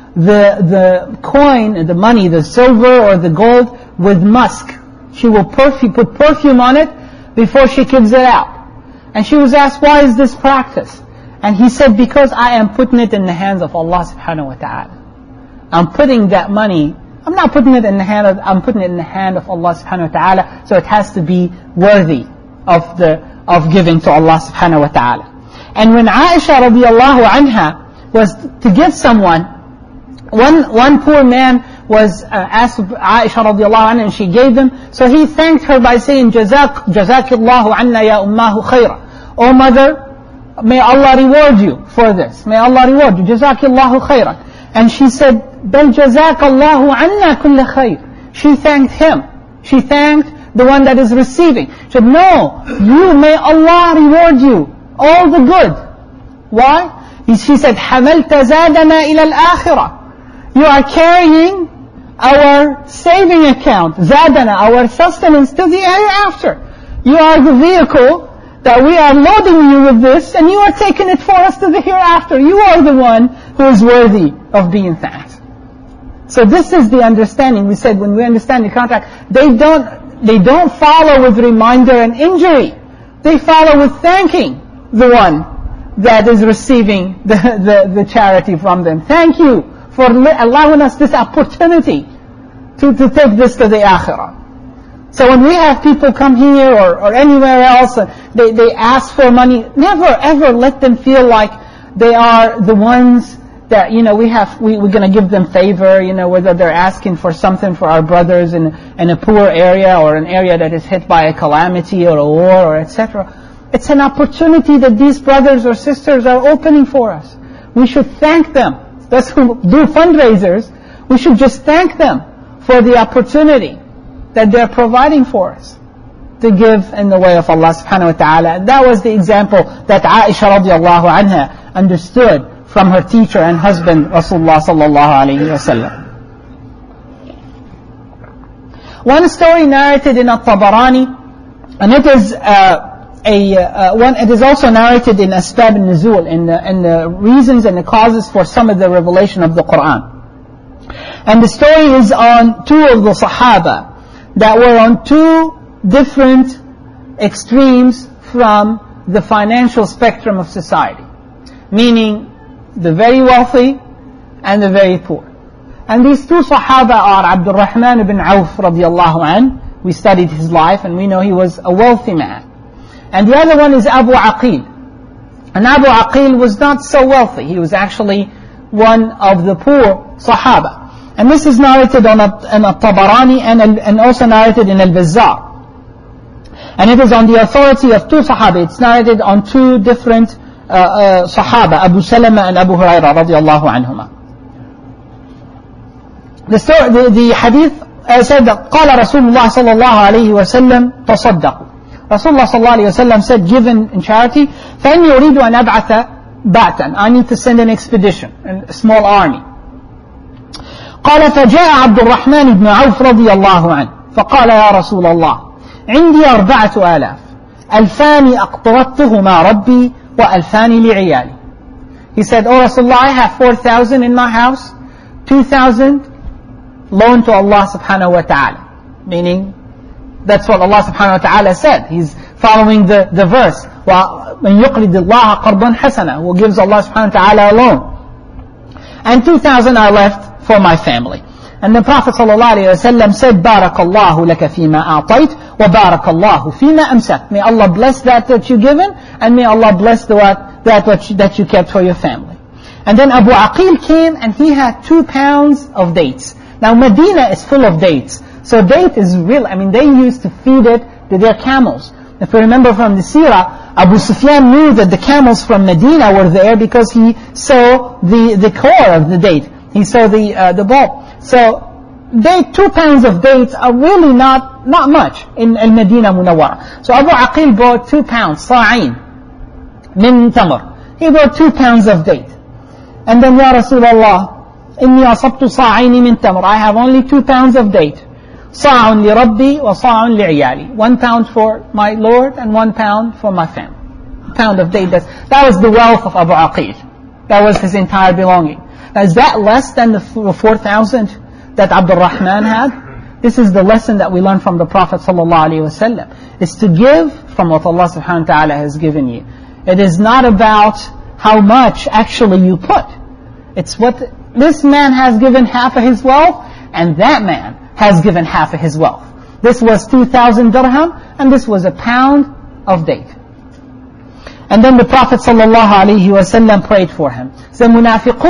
the coin, the money, the silver or the gold, with musk. She will put perfume on it before she gives it out. And she was asked, why is this practice? And he said, because I am putting it in the hands of Allah subhanahu wa ta'ala. I'm putting that money, I'm not putting it in the hand I'm putting it in the hand of Allah subhanahu wa ta'ala, so it has to be worthy of giving to Allah subhanahu wa ta'ala. And when Aisha radiallahu anha was to give someone, one poor man was asked Aisha radiallahu anha, and she gave him, so he thanked her by saying, Jazakillahu anna ya ummahu khayra. Oh mother, may Allah reward you for this. May Allah reward you. Jazakillahu khayran. And she said, Bal jazakallahu anna kulla khayr. She thanked him. She thanked the one that is receiving. She said, no, may Allah reward you all the good. Why? She said, حَمَلْتَ زَادَنَا إِلَى الْآخِرَةِ. You are carrying our saving account, zadana, our sustenance, to the hereafter. You are the vehicle that we are loading you with this, and you are taking it for us to the hereafter. You are the one who is worthy of being thanked. So this is the understanding. We said when we understand the contract, they don't follow with reminder and injury. They follow with thanking the one that is receiving the charity from them. Thank you for allowing us this opportunity to take this to the akhirah. So when we have people come here or anywhere else, they ask for money, never ever let them feel like they are the ones that, we're going to give them favor, whether they're asking for something for our brothers in a poor area or an area that is hit by a calamity or a war or etc. It's an opportunity that these brothers or sisters are opening for us. we should thank them. Those who do fundraisers, we should just thank them for the opportunity that they're providing for us to give in the way of Allah subhanahu wa ta'ala. That was the example that Aisha radiallahu anha understood from her teacher and husband Rasulullah sallallahu alayhi wa sallam. One story narrated in At-Tabarani, and it is it is also narrated in Asbab al-Nuzul, in the reasons and the causes for some of the revelation of the Quran. And the story is on two of the Sahaba that were on two different extremes from the financial spectrum of society, meaning the very wealthy and the very poor. And these two Sahaba are Abdul Rahman ibn Auf radiallahu anh. We studied his life and we know he was a wealthy man. And the other one is Abu Aqil. And Abu Aqil was not so wealthy. He was actually one of the poor Sahaba. And this is narrated in At-Tabarani and also narrated in Al-Bazzar. And it is on the authority of two Sahaba. It's narrated on two different Sahaba, Abu Salama and Abu Hurairah radiallahu anhuma. The hadith said that قال رسول الله صلى الله عليه وسلم تصدقوا. Rasulullah sallallahu alayhi wa sallam said, given in charity, فَإِنِّي أُرِيدُ أَنْ أَبْعَثَ بَعْتًا. I need to send an expedition, a small army. قال فجاء عبد الرحمن بن عوف رضي الله عنه فقال يا رسول الله عندي 4,000 ألفان أقترضتهما ربي وألفان لعيالي. He said, oh Rasulullah, I have 4,000 in my house, 2,000 loan to Allah subhanahu wa ta'ala. Meaning, that's what Allah subhanahu wa ta'ala said. He's following the verse. وَمَنْ يُقْرِضِ اللَّهَ قَرْضًا حَسَنًا, who gives Allah subhanahu wa ta'ala a loan. And 2,000 are left for my family. And the Prophet sallallahu alayhi wa sallam said, بَارَكَ اللَّهُ لَكَ فِي مَا أَعْطَيْتَ وَبَارَكَ اللَّهُ فِي مَا أَمْسَكْتَ. May Allah bless that you've given, and may Allah bless that you kept for your family. And then Abu Aqil came and he had 2 pounds of dates. Now Medina is full of dates. So date is real. I mean, they used to feed it to their camels. If we remember from the seerah, Abu Sufyan knew that the camels from Medina were there because he saw the core of the date. He saw the bulb. So 2 pounds of dates are really not much in Medina Munawwara. So Abu Aqil bought 2 pounds, sa'in, min tamr. He bought 2 pounds of date. And then, Ya Rasulullah, inni asabtu sa'ini min tamr. I have only 2 pounds of date. صاع لربي وصاع لعيالي. 1 pound for my Lord and 1 pound for my family. Pound of date. That was the wealth of Abu Aqil. That was his entire belonging. Now, is that less than the 4,000 that Abdul Rahman had? This is the lesson that we learn from the Prophet sallallahu alaihi wasallam. Is to give from what Allah subhanahu wa ta'ala has given you. It is not about how much actually you put. It's what this man has given half of his wealth, and that man has given half of his wealth. This was 2,000 dirham, and this was a pound of date. And then the Prophet sallallahu alaihi wasallam prayed for him. So the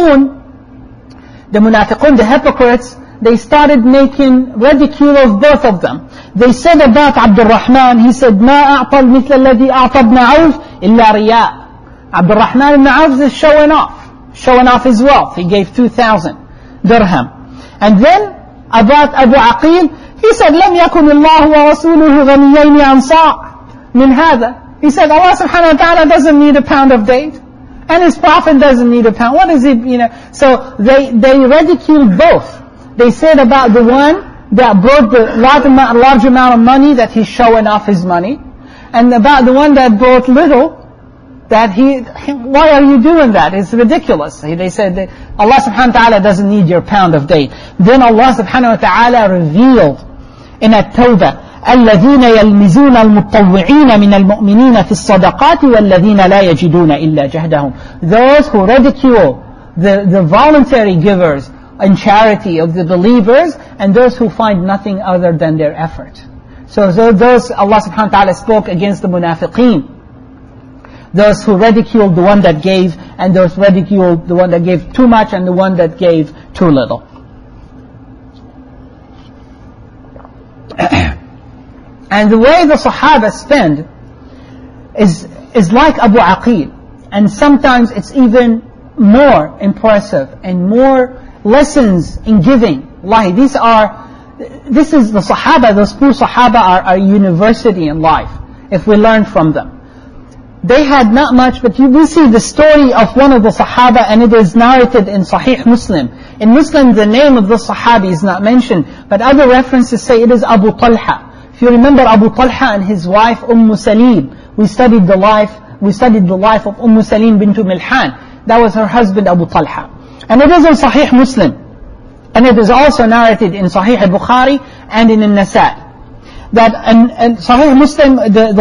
munafiqun, the hypocrites, they started making ridicule of both of them. They said about Abdul Rahman, he said, مَا أَعْطَى الْمِثْلَ الَّذِي أَعْطَى ابْنَ عَوْفٍ إِلَّا رِيَاءٍ. Abdul Rahman ibn Auf is showing off his wealth. He gave 2,000 dirham. And then about Abu Aqil, he said, لَمْ يَكُنِ اللَّهُ وَرَسُولُهُ غَنِيَّيْنِ عَنْ صَاعٍ مِنْ هَذَا. He said, Allah subhanahu wa ta'ala doesn't need a pound of date, and His Prophet doesn't need a pound. What is it, So they ridiculed both. They said about the one that brought the large amount of money, that he's showing off his money, and about the one that brought little, that why are you doing that? It's ridiculous. They said that Allah subhanahu wa ta'ala doesn't need your pound of date. Then Allah subhanahu wa ta'ala revealed in At-Tawbah, الَّذِينَ يَلْمِزُونَ الْمُطَّوِّعِينَ مِنَ الْمُؤْمِنِينَ فِي الصَّدَقَاتِ وَالَّذِينَ لَا يَجِدُونَ إِلَّا جَهْدَهُمْ. Those who ridicule the voluntary givers in charity of the believers, and those who find nothing other than their effort. So those, Allah subhanahu wa ta'ala spoke against the munafiqeen. Those who ridiculed the one that gave, and those ridiculed the one that gave too much and the one that gave too little. And the way the Sahaba spend is like Abu Aqil. And sometimes it's even more impressive and more lessons in giving. Wallahi, this is the Sahaba, those poor Sahaba are a university in life, if we learn from them. They had not much, but we see the story of one of the Sahaba, and it is narrated in Sahih Muslim. In Muslim, the name of the Sahabi is not mentioned, but other references say it is Abu Talha. If you remember Abu Talha and his wife Salim, we studied the life of Salim bint Milhan. That was her husband Abu Talha. And it is in Sahih Muslim. And it is also narrated in Sahih al-Bukhari and in An-Nasa'i. That and Sahih Muslim,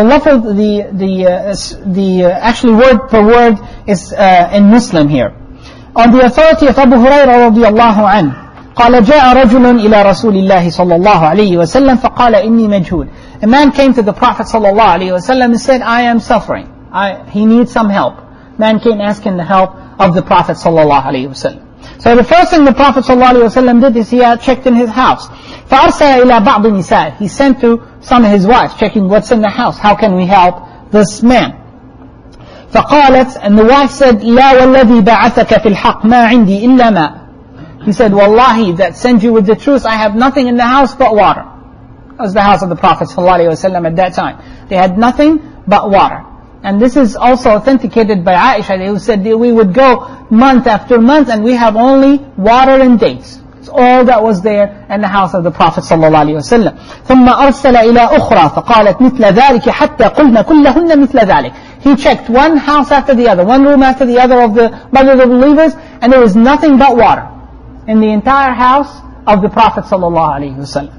actually word per word is in Muslim here. On the authority of Abu Hurairah radiyallahu anhu, قال جاء رجل إلى رسول الله صلى الله عليه وسلم فقال إني مجهود. A man came to the Prophet صلى الله عليه وسلم and said, I am suffering. He needs some help. Man came asking the help of the Prophet صلى الله عليه وسلم. So the first thing the Prophet ﷺ did is he checked in his house. فَأَرْسَلَ إِلَى بَعْضِ نِسَائِهِ. He sent to some of his wives, checking what's in the house. How can we help this man? فَقَالَتْ, and the wife said, لَا وَالَّذِي بَعَثَكَ فِي الْحَقِّ مَا عِنْدِي إِلَّا مَاء. He said, Wallahi, that sends you with the truth, I have nothing in the house but water. That was the house of the Prophet ﷺ at that time. They had nothing but water. And this is also authenticated by Aisha, who said that we would go month after month and we have only water and dates. It's all that was there in the house of the Prophet ﷺ. ثم أرسل إلى أخرى فقالت مثل ذلك حتى قلنا كلهن مثل ذلك. He checked one house after the other, one room after the other of the mothers of believers, and there was nothing but water in the entire house of the Prophet ﷺ.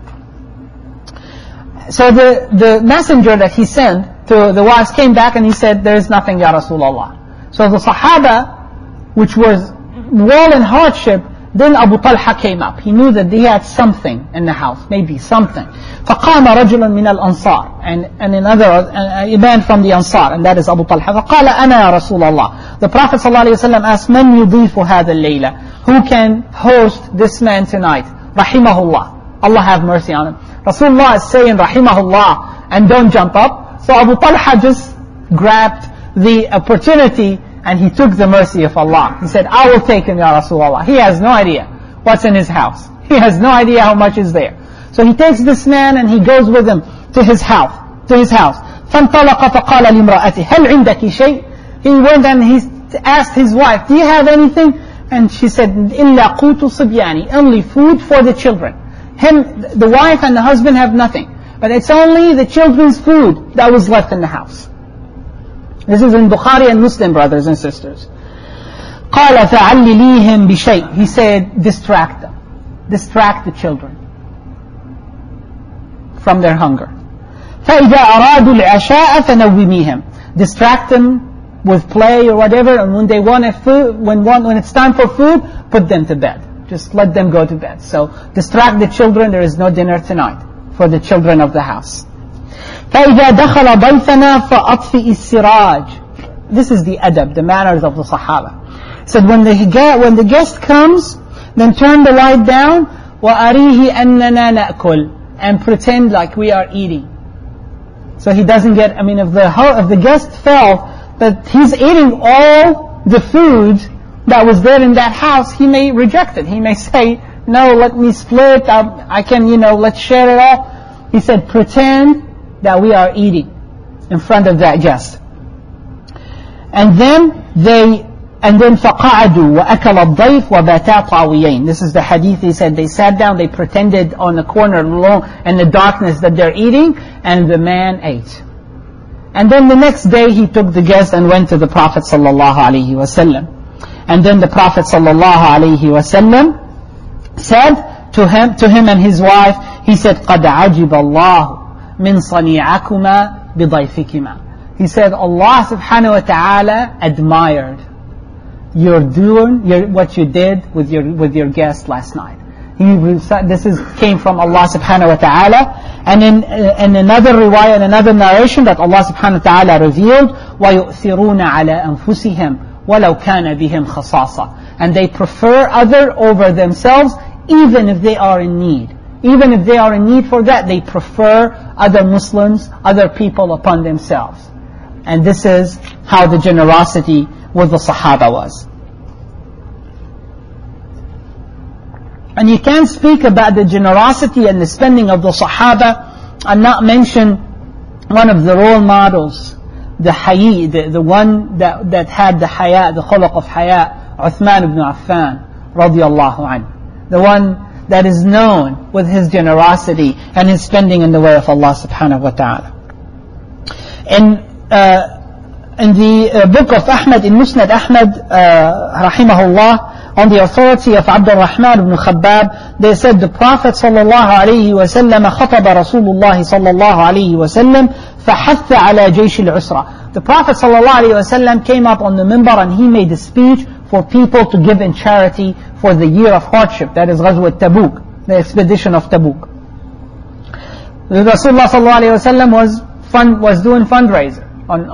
So the messenger that he sent to the wives came back and he said, there is nothing, Ya Rasulullah. So the Sahaba, which was well in hardship, then Abu Talha came up. He knew that he had something in the house, maybe something. فَقَامَ رَجُلٌ مِنَ الْأَنصَارِ, and another, a man from the Ansar, and that is Abu Talha. فَقَالَ أَنَا يَا رَسُولَ اللَّهِ. The Prophet ﷺ asked, مَنْ يُضِيفُ هَذَا اللَّيْلَ? Who can host this man tonight? Rahimahullah. Allah have mercy on him. Rasulullah is saying, Rahimahullah, and don't jump up. So Abu Talha just grabbed the opportunity and he took the mercy of Allah. He said, I will take him, Ya Rasulullah. He has no idea what's in his house. He has no idea how much is there. So he takes this man and he goes with him to his house. فَانْطَلَقَ فَقَالَ لِمْرَأَتِهِ هَلْ عِنْدَكِ شَيْءٍ? He went and he asked his wife, do you have anything? And she said, إِلَّا قُوتُ صِبْيَانِ. Only food for the children. The wife and the husband have nothing. But it's only the children's food that was left in the house. This is in Bukhari and Muslim, brothers and sisters. قَالَ فَعَلِّلِيهِمْ بِشَيْءٍ. He said, distract them. Distract the children from their hunger. فَإِذَا أَرَادُوا الْعَشَاءَ فَنَوِّمِيهِمْ. Distract them with play or whatever, and when they want food, when it's time for food, put them to bed. Just let them go to bed. So distract the children. There is no dinner tonight for the children of the house. فَإِذَا دَخَلَ ضَيْفَنَا فَأَطْفِئِ السِّرَاجِ. This is the adab, the manners of the Sahaba. So when the guest comes, then turn the light down, وَأَرِيهِ أَنَّنَا نَأْكُلْ, and pretend like we are eating. So he doesn't get, if the guest felt that he's eating all the food that was there in that house, he may reject it. He may say, no, let me split, let's share it all. He said, pretend that we are eating in front of that guest. And then فَقَعَدُوا وَأَكَلَ الضَّيْفُ وَبَاتَا طَاوِيَيْنِ. This is the hadith. He said they sat down, they pretended on the corner alone in the darkness that they're eating, and the man ate. And then the next day he took the guest and went to the Prophet ﷺ. And then the Prophet ﷺ said to him and his wife, he said, قَدْ عَجِبَ اللَّهُ مِنْ صَنِيعَكُمَا بِضَيْفِكِمَا. He said, Allah subhanahu wa ta'ala admired what you did with your guest last night. Came from Allah subhanahu wa ta'ala. And in another riwayah, in another narration that Allah subhanahu wa ta'ala revealed, وَيُؤْثِرُونَ عَلَىٰ أَنفُسِهِمْ وَلَوْ كَانَ بِهِمْ خَصَاصَةً. And they prefer other over themselves, even if they are in need. Even if they are in need for that, they prefer other Muslims, other people upon themselves. And this is how the generosity with the Sahaba was. And you can't speak about the generosity and the spending of the Sahaba and not mention one of the role models, the Hayy, the one that had the Haya, the khuluq of Haya, Uthman ibn Affan, radiyallahu anhu. The one that is known with his generosity and his spending in the way of Allah subhanahu wa ta'ala. In the book of Ahmad, in Musnad Ahmad, rahimahullah, on the authority of Abdul Rahman ibn Khabbab, they said the Prophet sallallahu alayhi wa sallam خطب رسول الله صلى الله عليه وسلم فحث على جيش العسرة. The Prophet sallallahu alayhi wa sallam came up on the minbar and he made a speech for people to give in charity for the year of hardship, that is Ghazwat Tabuk, the expedition of Tabuk. Rasulullah sallallahu alayhi wa sallam was doing fundraiser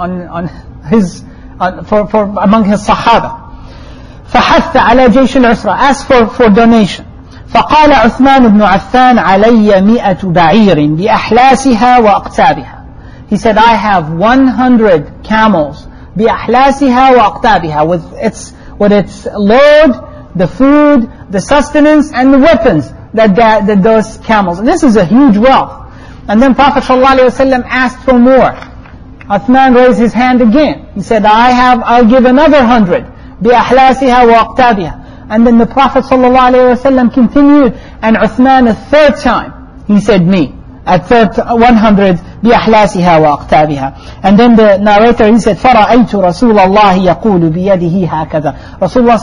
for among his Sahaba. فحث على جيش العسرة, asked for donation. فقال عثمان بن عفان علي 100 بعير بأحلاسها وأقتابها. He said, I have 100 camels بأحلاسها وأقتابها, with its load, the food, the sustenance, and the weapons that those camels. And this is a huge wealth. And then Prophet ﷺ asked for more. Uthman raised his hand again. He said, I'll give another 100. بأحلاسها وأقتابها. And then the Prophet ﷺ continued, and Uthman a third time, he said me, at 100 بأحلاسها وأقتابها. And then the narrator, he said, فرأيت رسول الله يقول بيده هكذا. Rasulullah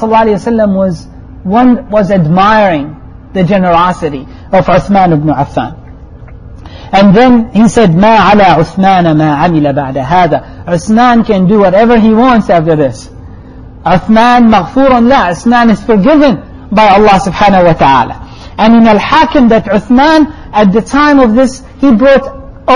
ﷺ was admiring the generosity of Uthman ibn Affan. And then he said, ما على عثمان ما عمل بعد هذا. Uthman can do whatever he wants after this. Uthman maghfurun la, Uthman is forgiven by Allah subhanahu wa ta'ala. And in Al-Hakim that Uthman, at the time of this, he brought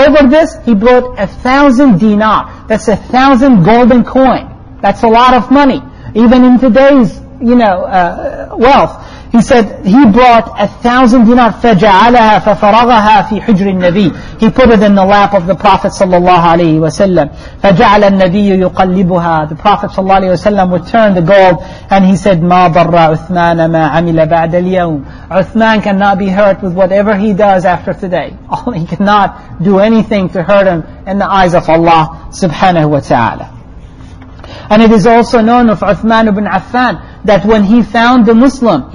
1,000 dinar. That's 1,000 golden coin. That's a lot of money. Even in today's, wealth. He said, he brought 1,000 dinar, فَجَعَلَهَا فَفَرَغَهَا فِي حُجْرِ النَّبِي. He put it in the lap of the Prophet sallallahu alayhi wa sallam. فَجَعَلَ النَّبِيُّ يُقَلِّبُهَا. The Prophet sallallahu alayhi wa sallam would turn the gold, and he said, مَا ضَرَّ عُثْمَانَ مَا عَمِلَ بَعْدَ الْيَوْمِ. Uthman cannot be hurt with whatever he does after today. He cannot do anything to hurt him in the eyes of Allah subhanahu wa ta'ala. And it is also known of Uthman ibn Affan that when he found the Muslims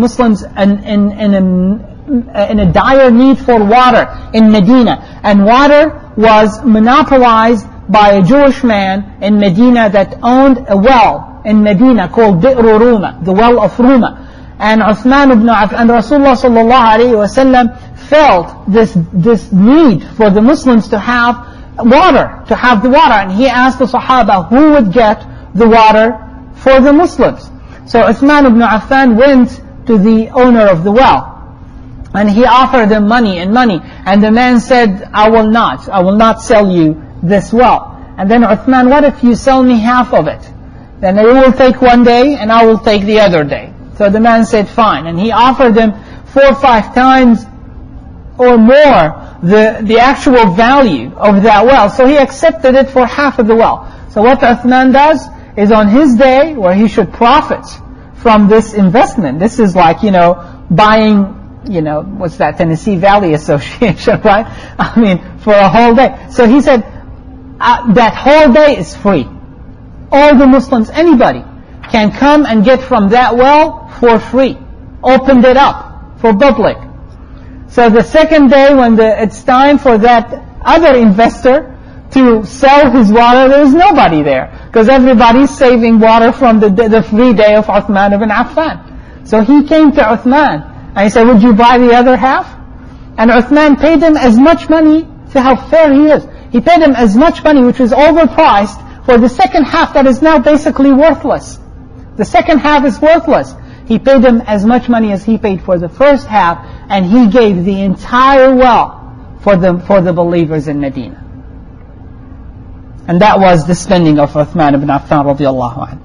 in a dire need for water in Medina, and water was monopolized by a Jewish man in Medina that owned a well in Medina called Bi'r Ruma, the well of Ruma. And Uthman ibn Affan and Rasulullah sallallahu alayhi wa sallam felt this need for the Muslims to have the water, and he asked the Sahaba who would get the water for the Muslims. So Uthman ibn Affan went to the owner of the well, and he offered them money, and the man said, I will not sell you this well. And then Uthman, what if you sell me half of it? Then you will take one day and I will take the other day. So the man said fine, and he offered them 4 or 5 times or more the actual value of that well. So he accepted it for half of the well. So what Uthman does is, on his day where he should profit from this investment, this is like, buying, what's that, Tennessee Valley Association, right? For a whole day. So he said, that whole day is free. All the Muslims, anybody, can come and get from that well for free. Opened it up for public. So the second day, when it's time for that other investor to sell his water, there is nobody there, because everybody's saving water from the free day of Uthman ibn Affan. So he came to Uthman and he said, would you buy the other half? And Uthman paid him as much money. See how fair he is. He paid him as much money, which was overpriced, for the second half that is now basically worthless. The second half is worthless. He paid him as much money as he paid for the first half, and he gave the entire well for the believers in Medina. And that was the spending of Uthman ibn Affan radiyallahu anhu.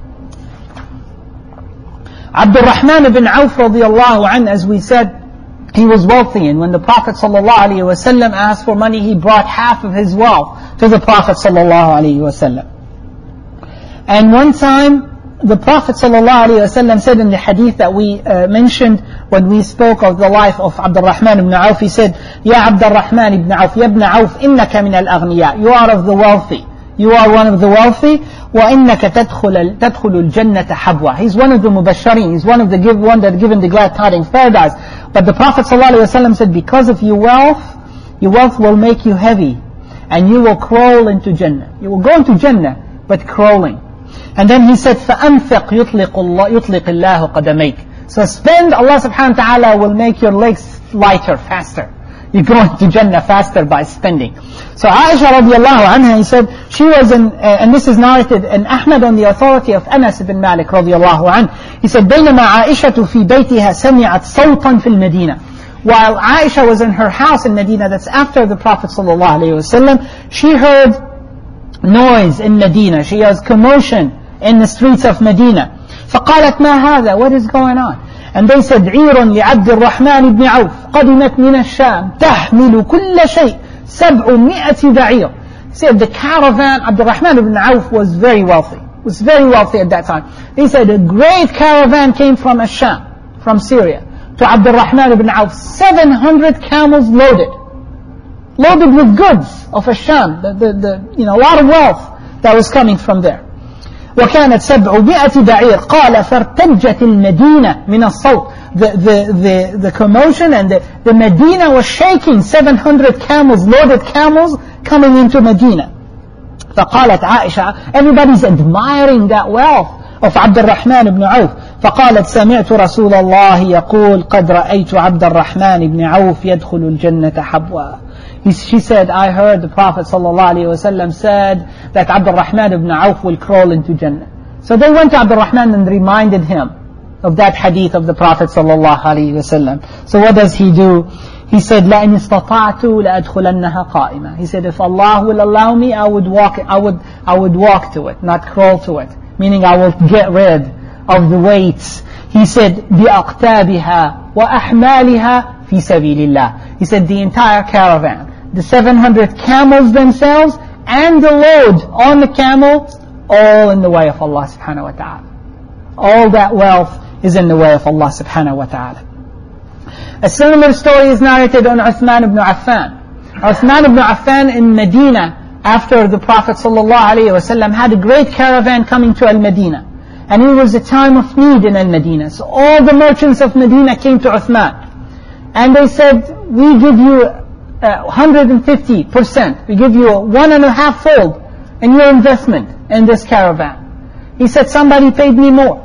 Abdul Rahman ibn Auf radiyallahu anhu, as we said, he was wealthy, and when the Prophet sallallahu alaihi wasallam asked for money, he brought half of his wealth to the Prophet sallallahu alaihi wasallam. And one time, the Prophet ﷺ said in the hadith that we mentioned when we spoke of the life of Abdul Rahman ibn Auf, he said, Ya Abdul Rahman ibn Auf, Ya ibn Auf, innaka min al-aghniya. You are of the wealthy. You are one of the wealthy. وَإِنَّكَ تَدْخُلُ الْجَنَّةَ حَبْوَةً. He's one of the mubashirin. He's one that given the glad tidings, paradise. But the Prophet ﷺ said, because of your wealth will make you heavy. And you will crawl into Jannah. You will go into Jannah, but crawling. And then he said, فَأَنْفِقْ يُطْلِقِ اللَّهُ قَدَمَيْكَ. So spend, Allah subhanahu wa ta'ala will make your legs lighter, faster. You go into Jannah faster by spending. So Aisha radiallahu anha, he said, she was in, and this is narrated in Ahmad on the authority of Anas ibn Malik radiallahu anhu. He said, بينما عائشة في بيتها سمعت صوتا في المدينة. While Aisha was in her house in Medina, that's after the Prophet sallallahu alayhi wasallam, she heard noise in Medina. She has commotion in the streets of Medina. فقالت ما هذا? What is going on? And they said, عير لعبد الرحمن بن عوف قدمت من الشام تحمل كل شيء 700 بعير. Said the caravan, Abdul Rahman ibn Auf was very wealthy. Was very wealthy at that time. They said a great caravan came from Asham, from Syria, to Abdul Rahman ibn Auf. 700 camels loaded with goods of Asham. A lot of wealth that was coming from there. وكانت 700 بعير قال فارتجت المدينة من الصوت. The commotion and the Medina was shaking. 700 camels, loaded camels coming into Medina. فقالت عائشة, everybody's admiring that wealth of عبد الرحمن بن عوف. فقالت سمعت رسول الله يقول قد رأيت عبد الرحمن بن عوف يدخل الجنة حبوا. She said, I heard the Prophet ﷺ said that Abdul Rahman ibn Auf will crawl into Jannah. So they went to Abdul Rahman and reminded him of that hadith of the Prophet ﷺ. So what does he do? He said, لَإِنِ اسْتَطَعْتُ لَأَدْخُلَنَّهَا قَائِمًا. He said, if Allah will allow me, I would walk to it, not crawl to it. Meaning I will get rid of the weights. He said, بِأَقْتَابِهَا وَأَحْمَالِهَا فِي سَبِيلِ اللَّهِ. He said, the entire caravan, the 700 camels themselves, and the load on the camel, all in the way of Allah subhanahu wa ta'ala. All that wealth is in the way of Allah subhanahu wa ta'ala. A similar story is narrated on Uthman ibn Affan. Uthman ibn Affan in Medina, after the Prophet ﷺ had a great caravan coming to Al-Madinah. And it was a time of need in Al-Madinah. So all the merchants of Medina came to Uthman. And they said, we give you 150%. We give you 1.5 fold in your investment in this caravan. He said, somebody paid me more.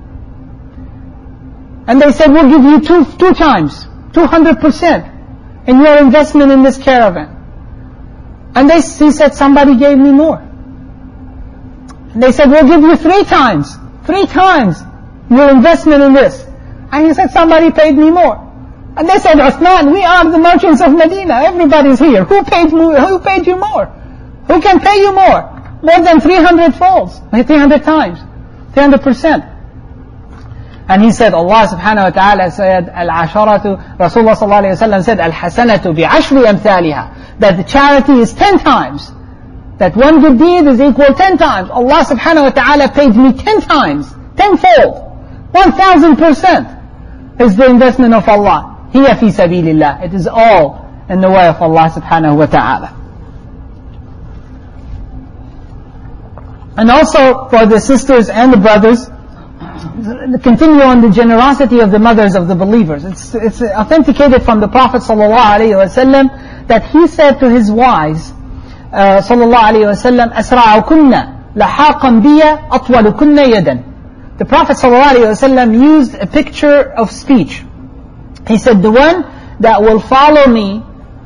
And they said, we'll give you two times, 200% in your investment in this caravan. And he said, somebody gave me more. And they said, we'll give you 3 times your investment in this. And he said, somebody paid me more. And they said, Uthman, we are the merchants of Medina. Everybody's here. Who paid you more? Who can pay you more? More than 300 folds, 300 times, 300%. And he said, Allah subhanahu wa ta'ala said, Al-asharatu, Rasulullah sallallahu alayhi wa sallam said, Al-hasanatu bi'ashri amthaliha. That the charity is 10 times. That one good deed is equal 10 times. Allah subhanahu wa ta'ala paid me 10 times, 10-fold, 1,000% is the investment of Allah. Hiya fi sabilillah. It is all in the way of Allah subhanahu wa ta'ala. And also for the sisters and the brothers, continue on the generosity of the mothers of the believers. It's authenticated from the Prophet sallallahu alaihi wasallam that he said to his wives sallallahu alaihi wasallam, أسرعكن لحاقا بي أطولكن يدا. The Prophet sallallahu alaihi wasallam used a picture of speech. He said, the one that will follow me,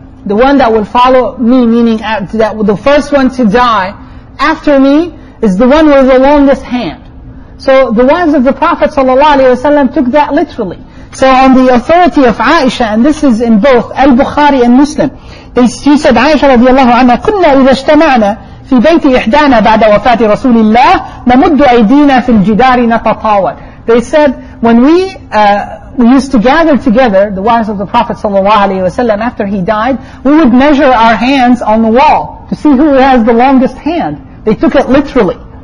meaning that the first one to die after me is the one with the longest hand. So the wives of the Prophet ﷺ took that literally. So on the authority of Aisha, and this is in both Al-Bukhari and Muslim, she said, Aisha radiallahu anha, كنا إذا اجتمعنا في بيت إحدانا بعد وفاة رسول الله نمد أيدينا في الجدار نتطاول. They said, when we used to gather together, the wives of the Prophet ﷺ, after he died, we would measure our hands on the wall to see who has the longest hand. They took it literally.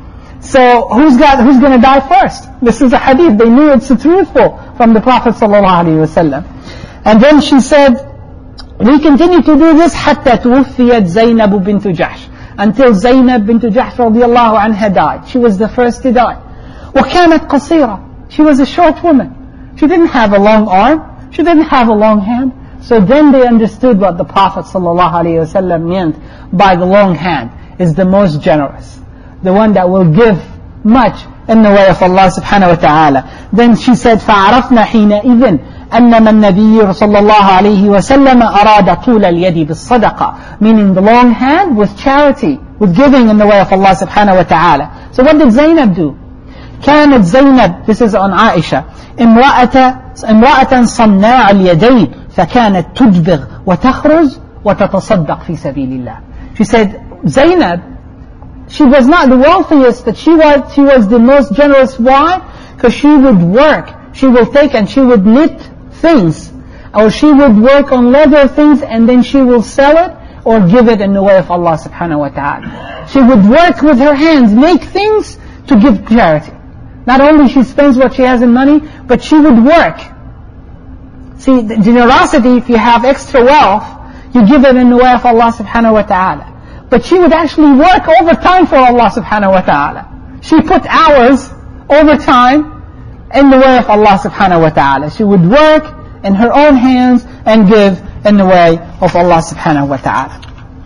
So who's going to die first? This is a hadith. They knew it's truthful from the Prophet ﷺ. And then she said, we continue to do this حتى توفيت زينب بنت جحش, until Zaynab bint Jahsh radiallahu anha died. She was the first to die. وكانت قصيرة. She was a short woman. She didn't have a long arm. She didn't have a long hand. So then they understood what the Prophet ﷺ meant by the long hand is the most generous, the one that will give much in the way of Allah subhanahu wa ta'ala. Then she said, فَعَرَفْنَا حِينَئِذٍ أَنَّمَا النَّبِيُّ صلى الله عليه وسلم أَرَادَ طُولَ الْيَدِ بِالصَّدَقَةِ, meaning the long hand with charity, with giving in the way of Allah subhanahu wa ta'ala. So what did Zaynab do? كانت زينب, this is on Aisha, امرأة صناع اليدين فكانت تجبغ وتخرج وتتصدق في سبيل الله. She said, Zaynab, she was not the wealthiest, but she was the most generous. Why? Because she would work. She will take and she would knit things, or she would work on leather things, and then she will sell it or give it in the way of Allah subhanahu wa ta'ala. She would work with her hands, make things to give charity. Not only she spends what she has in money, but she would work. See, the generosity, if you have extra wealth, you give it in the way of Allah subhanahu wa ta'ala. But she would actually work overtime for Allah subhanahu wa ta'ala. She put hours overtime in the way of Allah subhanahu wa ta'ala. She would work in her own hands and give in the way of Allah subhanahu wa ta'ala.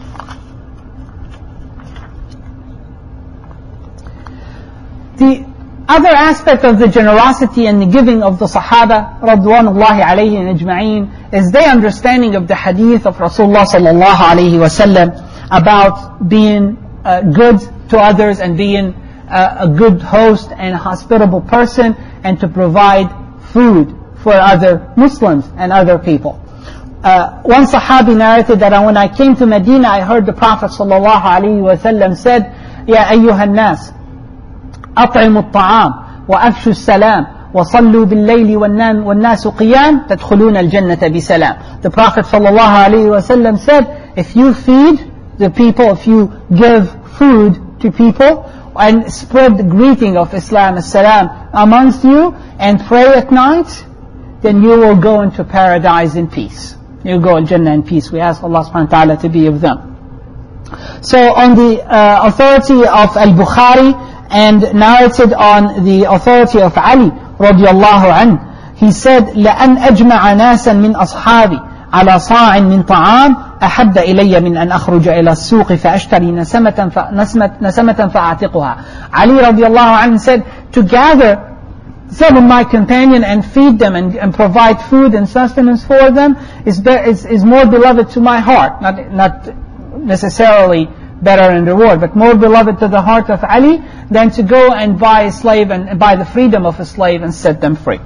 The other aspect of the generosity and the giving of the Sahaba radwanullahi alayhi ajma'een is their understanding of the hadith of Rasulullah sallallahu alayhi wa sallam about being good to others and being a good host and a hospitable person, and to provide food for other Muslims and other people. One Sahabi narrated that when I came to Medina, I heard the Prophet sallallahu alayhi wa sallam said, يَا أَيُّهَا النَّاسِ أطعموا الطعام وأفشوا السلام وصلوا بالليل والناس قيام تدخلون الجنة بسلام. The Prophet sallallahu alayhi wa sallam said, if you feed the people, if you give food to people and spread the greeting of Islam, as-salam, amongst you, and pray at night, then you will go into paradise in peace. You go in Jannah in peace. We ask Allah subhanahu wa ta'ala to be of them. So on the authority of Al-Bukhari, and narrated on the authority of Ali radiallahu anhu, he said, لأن أجمع ناسا من أصحابي على صاع من طعام أحب إلي من أن أخرج إلى السوق فأشتري نسمة فأعتقها. Ali radiallahu anhu said, to gather some of my companions and feed them and provide food and sustenance for them is more beloved to my heart. Not necessarily better in reward, but more beloved to the heart of Ali than to go and buy a slave and buy the freedom of a slave and set them free.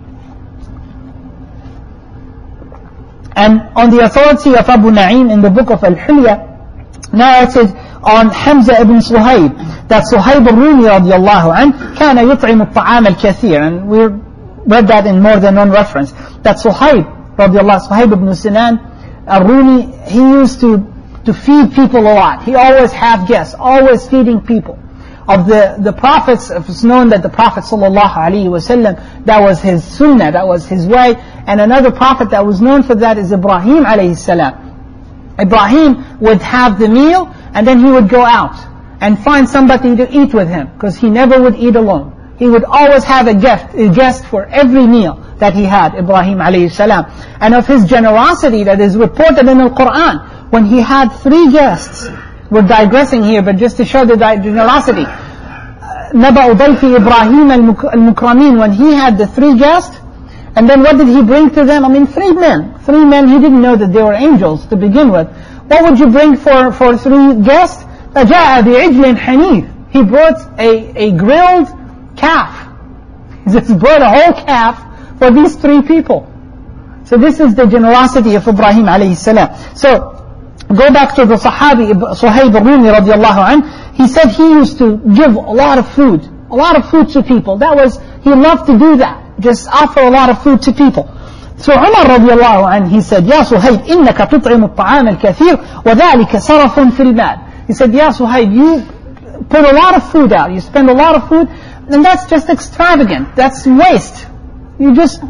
And on the authority of Abu Na'im in the book of Al-Hilya, narrated on Hamza ibn Suhayb, that Suhayb al-Rumi radiallahu anhu كان يطعم الطعام الكثير, and we read that in more than one reference, that Suhayb radiallahu, Suhayb ibn Sinan al-Rumi, he used to feed people a lot. He always had guests, always feeding people. Of the prophets, it's known that the Prophet sallallahu alaihi wasallam, that was his sunnah, that was his way. And another prophet that was known for that is Ibrahim alayhi salam. Ibrahim would have the meal, and then he would go out and find somebody to eat with him, because he never would eat alone. He would always have a guest for every meal that he had, Ibrahim alayhi salam. And of his generosity that is reported in the Quran, when he had 3 guests, we're digressing here, but just to show the generosity. نَبَأُ ضَيْفِ إِبْرَاهِيمَ الْمُكْرَمِينَ, when he had the 3 guests, and then what did he bring to them? 3 men. 3 men, he didn't know that they were angels to begin with. What would you bring for 3 guests? فَجَاءَ بِعِجْلٍ حَنِيفٍ. He brought a grilled calf. He just brought a whole calf for these 3 people. So this is the generosity of Ibrahim alayhi salam. So, go back to the Sahabi, Suhayb al-Rumi radiallahu anhu. He said he used to give a lot of food to people. He loved to do that. Just offer a lot of food to people. So Umar radiallahu anhu, he said, Ya Suhayb, إِنَّكَ تُطْعِمُ الطَّعَامَ الْكَثِيرُ وَذَلِكَ صَرَفٌ فِي الْمَالِ. He said, Ya Suhayb, you put a lot of food out. You spend a lot of food, and that's just extravagant. That's waste. You're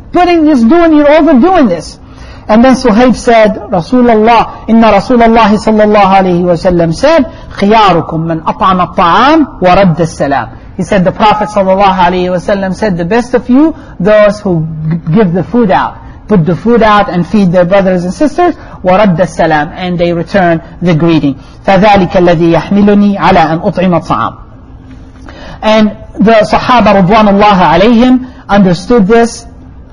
you're overdoing this. And then Suhaib said, Inna Rasulullah sallallahu alayhi wa sallam said, خِيَارُكُمْ مَنْ أَطْعَمَ الطَّعَامِ وَرَدَّ السَّلَامِ. He said, the Prophet sallallahu alayhi wa sallam said, the best of you, those who give the food out. Put the food out and feed their brothers and sisters, وَرَدَّ السَّلَامِ, and they return the greeting. فَذَلِكَ الَّذِي يَحْمِلُنِي عَلَىٰ أَنْ أُطْعِمَ الطَّعَامِ. And the Sahaba Ridwanullahi alayhim understood this.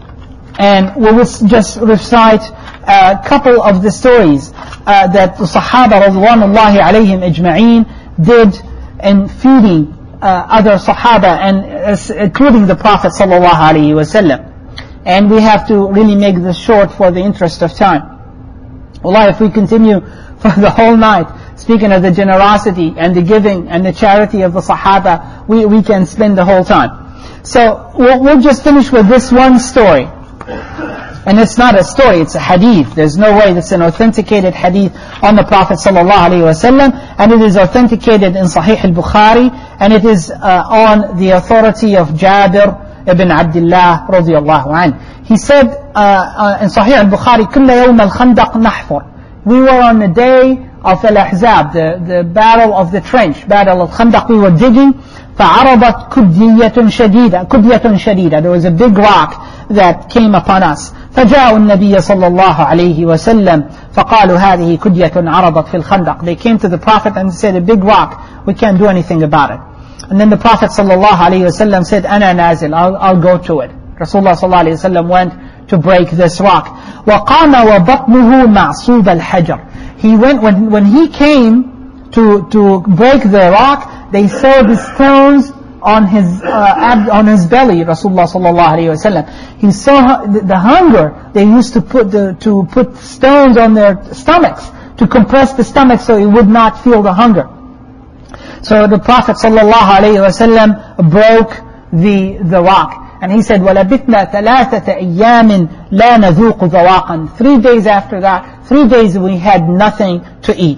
And we will just recite a couple of the stories that the Sahaba Radwanullahi alayhim ajma'een did in feeding other Sahaba, and including the Prophet sallallahu alayhi wa sallam. And we have to really make this short for the interest of time. Wallah, if we continue for the whole night speaking of the generosity and the giving and the charity of the Sahaba, we can spend the whole time. So we'll just finish with this one story. And it's not a story, it's a hadith. There's no way that's an authenticated hadith on the Prophet ﷺ, and it is authenticated in Sahih al-Bukhari, and it is on the authority of Jabir ibn Abdullah radiyallahu anhu. He said in Sahih al-Bukhari, كُلَّ يَوْمَ الْخَنْدَقْ نَحْفُرْ. We were on the day of Al-Ahzab, the battle of the trench, battle of Khandaq. We were digging. فَعَرَضَتْ كُدْيَةٌ شَدِيدًا. There was a big rock that came upon us. فَجَاءُوا النَّبِيَّ صَلَّى اللَّهُ عَلَيْهِ وَسَلَّمْ فَقَالُوا هَذِهِ كُدْيَةٌ عَرَضَتْ فِي الْخَنْدَقِ. They came to the Prophet and said, a big rock, we can't do anything about it. And then the Prophet sallallahu alayhi wasallam said, أَنَا نَازِلْ, I'll go to it. Rasulullah sallallahu alayhi wasallam went to break this rock. وَقَامَ وَبَطْنُهُ مَعْصُوبَ الْحَجَرِ. He went, when he came to break the rock, they saw the stones on his belly, Rasulullah sallallahu alayhi wasallam. He saw the hunger. They used to put stones on their stomachs to compress the stomach so he would not feel the hunger. So the Prophet sallallahu alayhi wasallam broke the rock. And he said, وَلَبِثْنَا ثَلَاثَةَ أَيَّامٍ لَا نَذُوقُ ذَوَاقًا. 3 days after that, 3 days we had nothing to eat.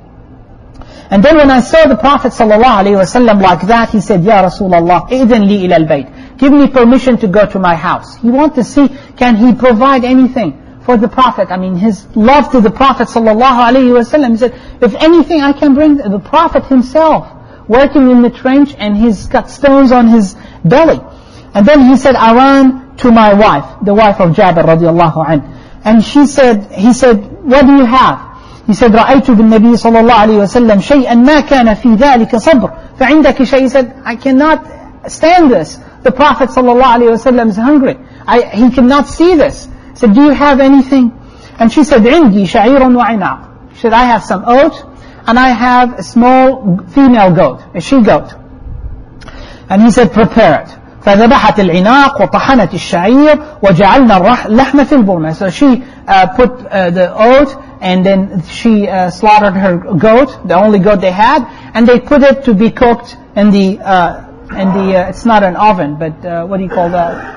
And then when I saw the Prophet ﷺ like that, he said, Ya Rasulullah, إِذْنْ لِي إِلَى الْبَيْتِ. Give me permission to go to my house. He wanted to see, can he provide anything for the Prophet? I mean, his love to the Prophet ﷺ. He said, if anything I can bring, the Prophet himself, working in the trench, and he's got stones on his belly. And then he said, I ran to my wife, the wife of Jabir radiallahu anhu. And he said, what do you have? He said, رأيت بالنبي صلى الله عليه وسلم شيئا ما كان في ذلك صبر فعندك شيء. He said, I cannot stand this. The Prophet صلى الله عليه وسلم is hungry. He cannot see this. He said, do you have anything? And she said, عندي شعير وعناق. She said, I have some oat, and I have a small female goat, a she-goat. And he said, prepare it. فذبحت العناق وطحنت الشعير وجعلنا اللحم في البرمة. So she put the oat, and then she slaughtered her goat, the only goat they had, and they put it to be cooked in the it's not an oven, but what do you call that?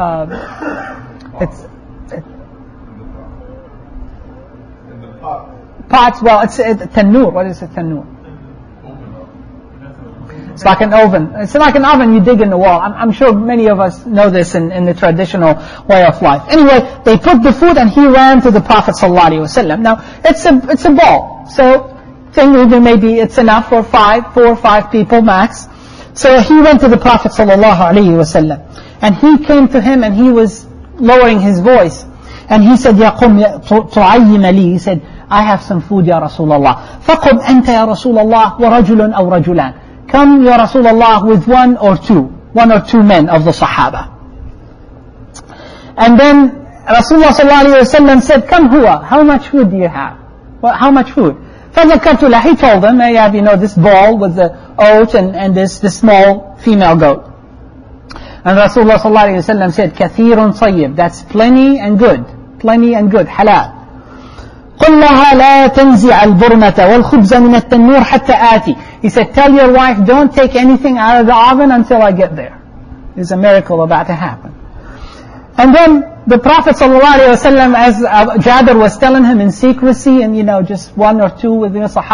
It's in the pot. Well, it's a tannoor. What is a tannoor? It's like an oven. It's like an oven you dig in the wall. I'm sure many of us know this in the traditional way of life. Anyway, they put the food, and he ran to the Prophet ﷺ. Now, it's a bowl. So, maybe it's enough for 4 or 5 people max. So he went to the Prophet ﷺ. And he came to him, and he was lowering his voice. And he said, Ya qum tu'ayyim li. He said, I have some food, Ya Rasulullah. فَقُمْ أَنْتَ يَا رَسُولَ اللَّهِ وَرَجُلٌ أَوْ رَجُلَانِ. Come, Ya Rasulullah, with one or two men of the Sahaba. And then Rasulullah sallallahu alayhi wa sallam said, Come huwa, how much food do you have? Well, how much food? فَذَكَرْتُ لَهُ. He told them, I have, this bowl with the oat and this small female goat. And Rasulullah sallallahu alayhi wa sallam said, كَثِيرٌ طَيِّب. That's plenty and good, halal. قُلْ لَهَا لَا تَنْزِعَ الْبُرْمَةَ وَالْخُبْزَ مِنَ التَّنُّورِ حَتَّى آتِي. He said, tell your wife, don't take anything out of the oven until I get there. There's a miracle about to happen. And then the Prophet ﷺ, as Jabir was telling him in secrecy, and just 1 or 2 with the Sahaba,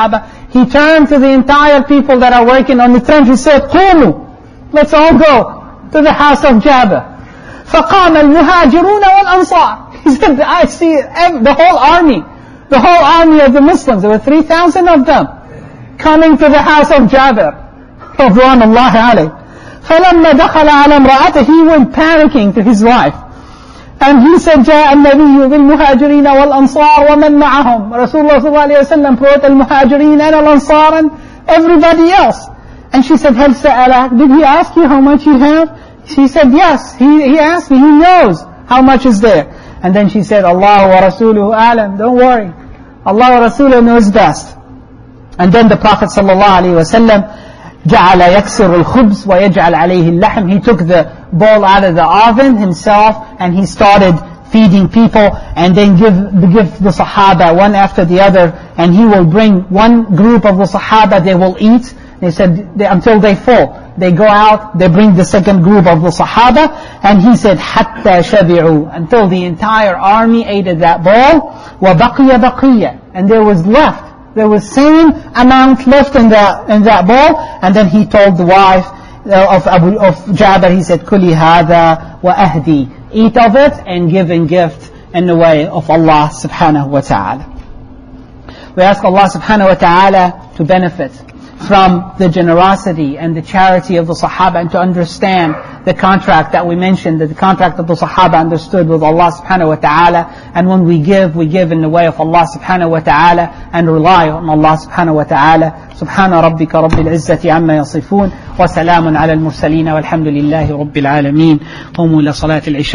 he turned to the entire people that are working on the tent. He said, قوموا, let's all go to the house of Jabir. فقام المهاجرون والأنصار. He said, I see the whole army of the Muslims, there were 3,000 of them, coming to the house of Jabir, رضوان الله عليه. فلما دخل على امرأته, he went panicking to his wife. And he said, جاء النبي بالمهاجرين والأنصار ومن معهم. Rasulullah sallallahu alayhi wa sallam brought al-muhajirin and al-ansar and everybody else. And she said, هل سألك? Did he ask you how much you have? She said, yes, he asked me, he knows how much is there. And then she said, Allah wa Rasuluhu a'lam, don't worry. Allah wa Rasuluhu knows best. And then the Prophet sallallahu alayhi wa sallam, جعل يكسر الخبز ويجعل عليه اللحم. He took the bowl out of the oven himself and he started feeding people, and then give the Sahaba one after the other, and he will bring one group of the Sahaba, they will eat. They said until they full. They go out, they bring the second group of the Sahaba, and he said حتى شبعوا, until the entire army ate at that bowl. وبقي بقية, and there was same amount left in that bowl. And then he told the wife of Jabir, he said, كُلِي هَذَا وَأَهْدِي, eat of it and give in gift in the way of Allah subhanahu wa ta'ala. We ask Allah subhanahu wa ta'ala to benefit from the generosity and the charity of the Sahaba, and to understand the contract that we mentioned, that the contract that the Sahaba understood with Allah subhanahu wa ta'ala. And when we give in the way of Allah subhanahu wa ta'ala, and rely on Allah subhanahu wa ta'ala. Subhana rabbika rabbil izzati amma yasifun, wa salamun ala al-mursaleen, walhamdulillahi rabbil alameen. Qumu ila salati al-isha.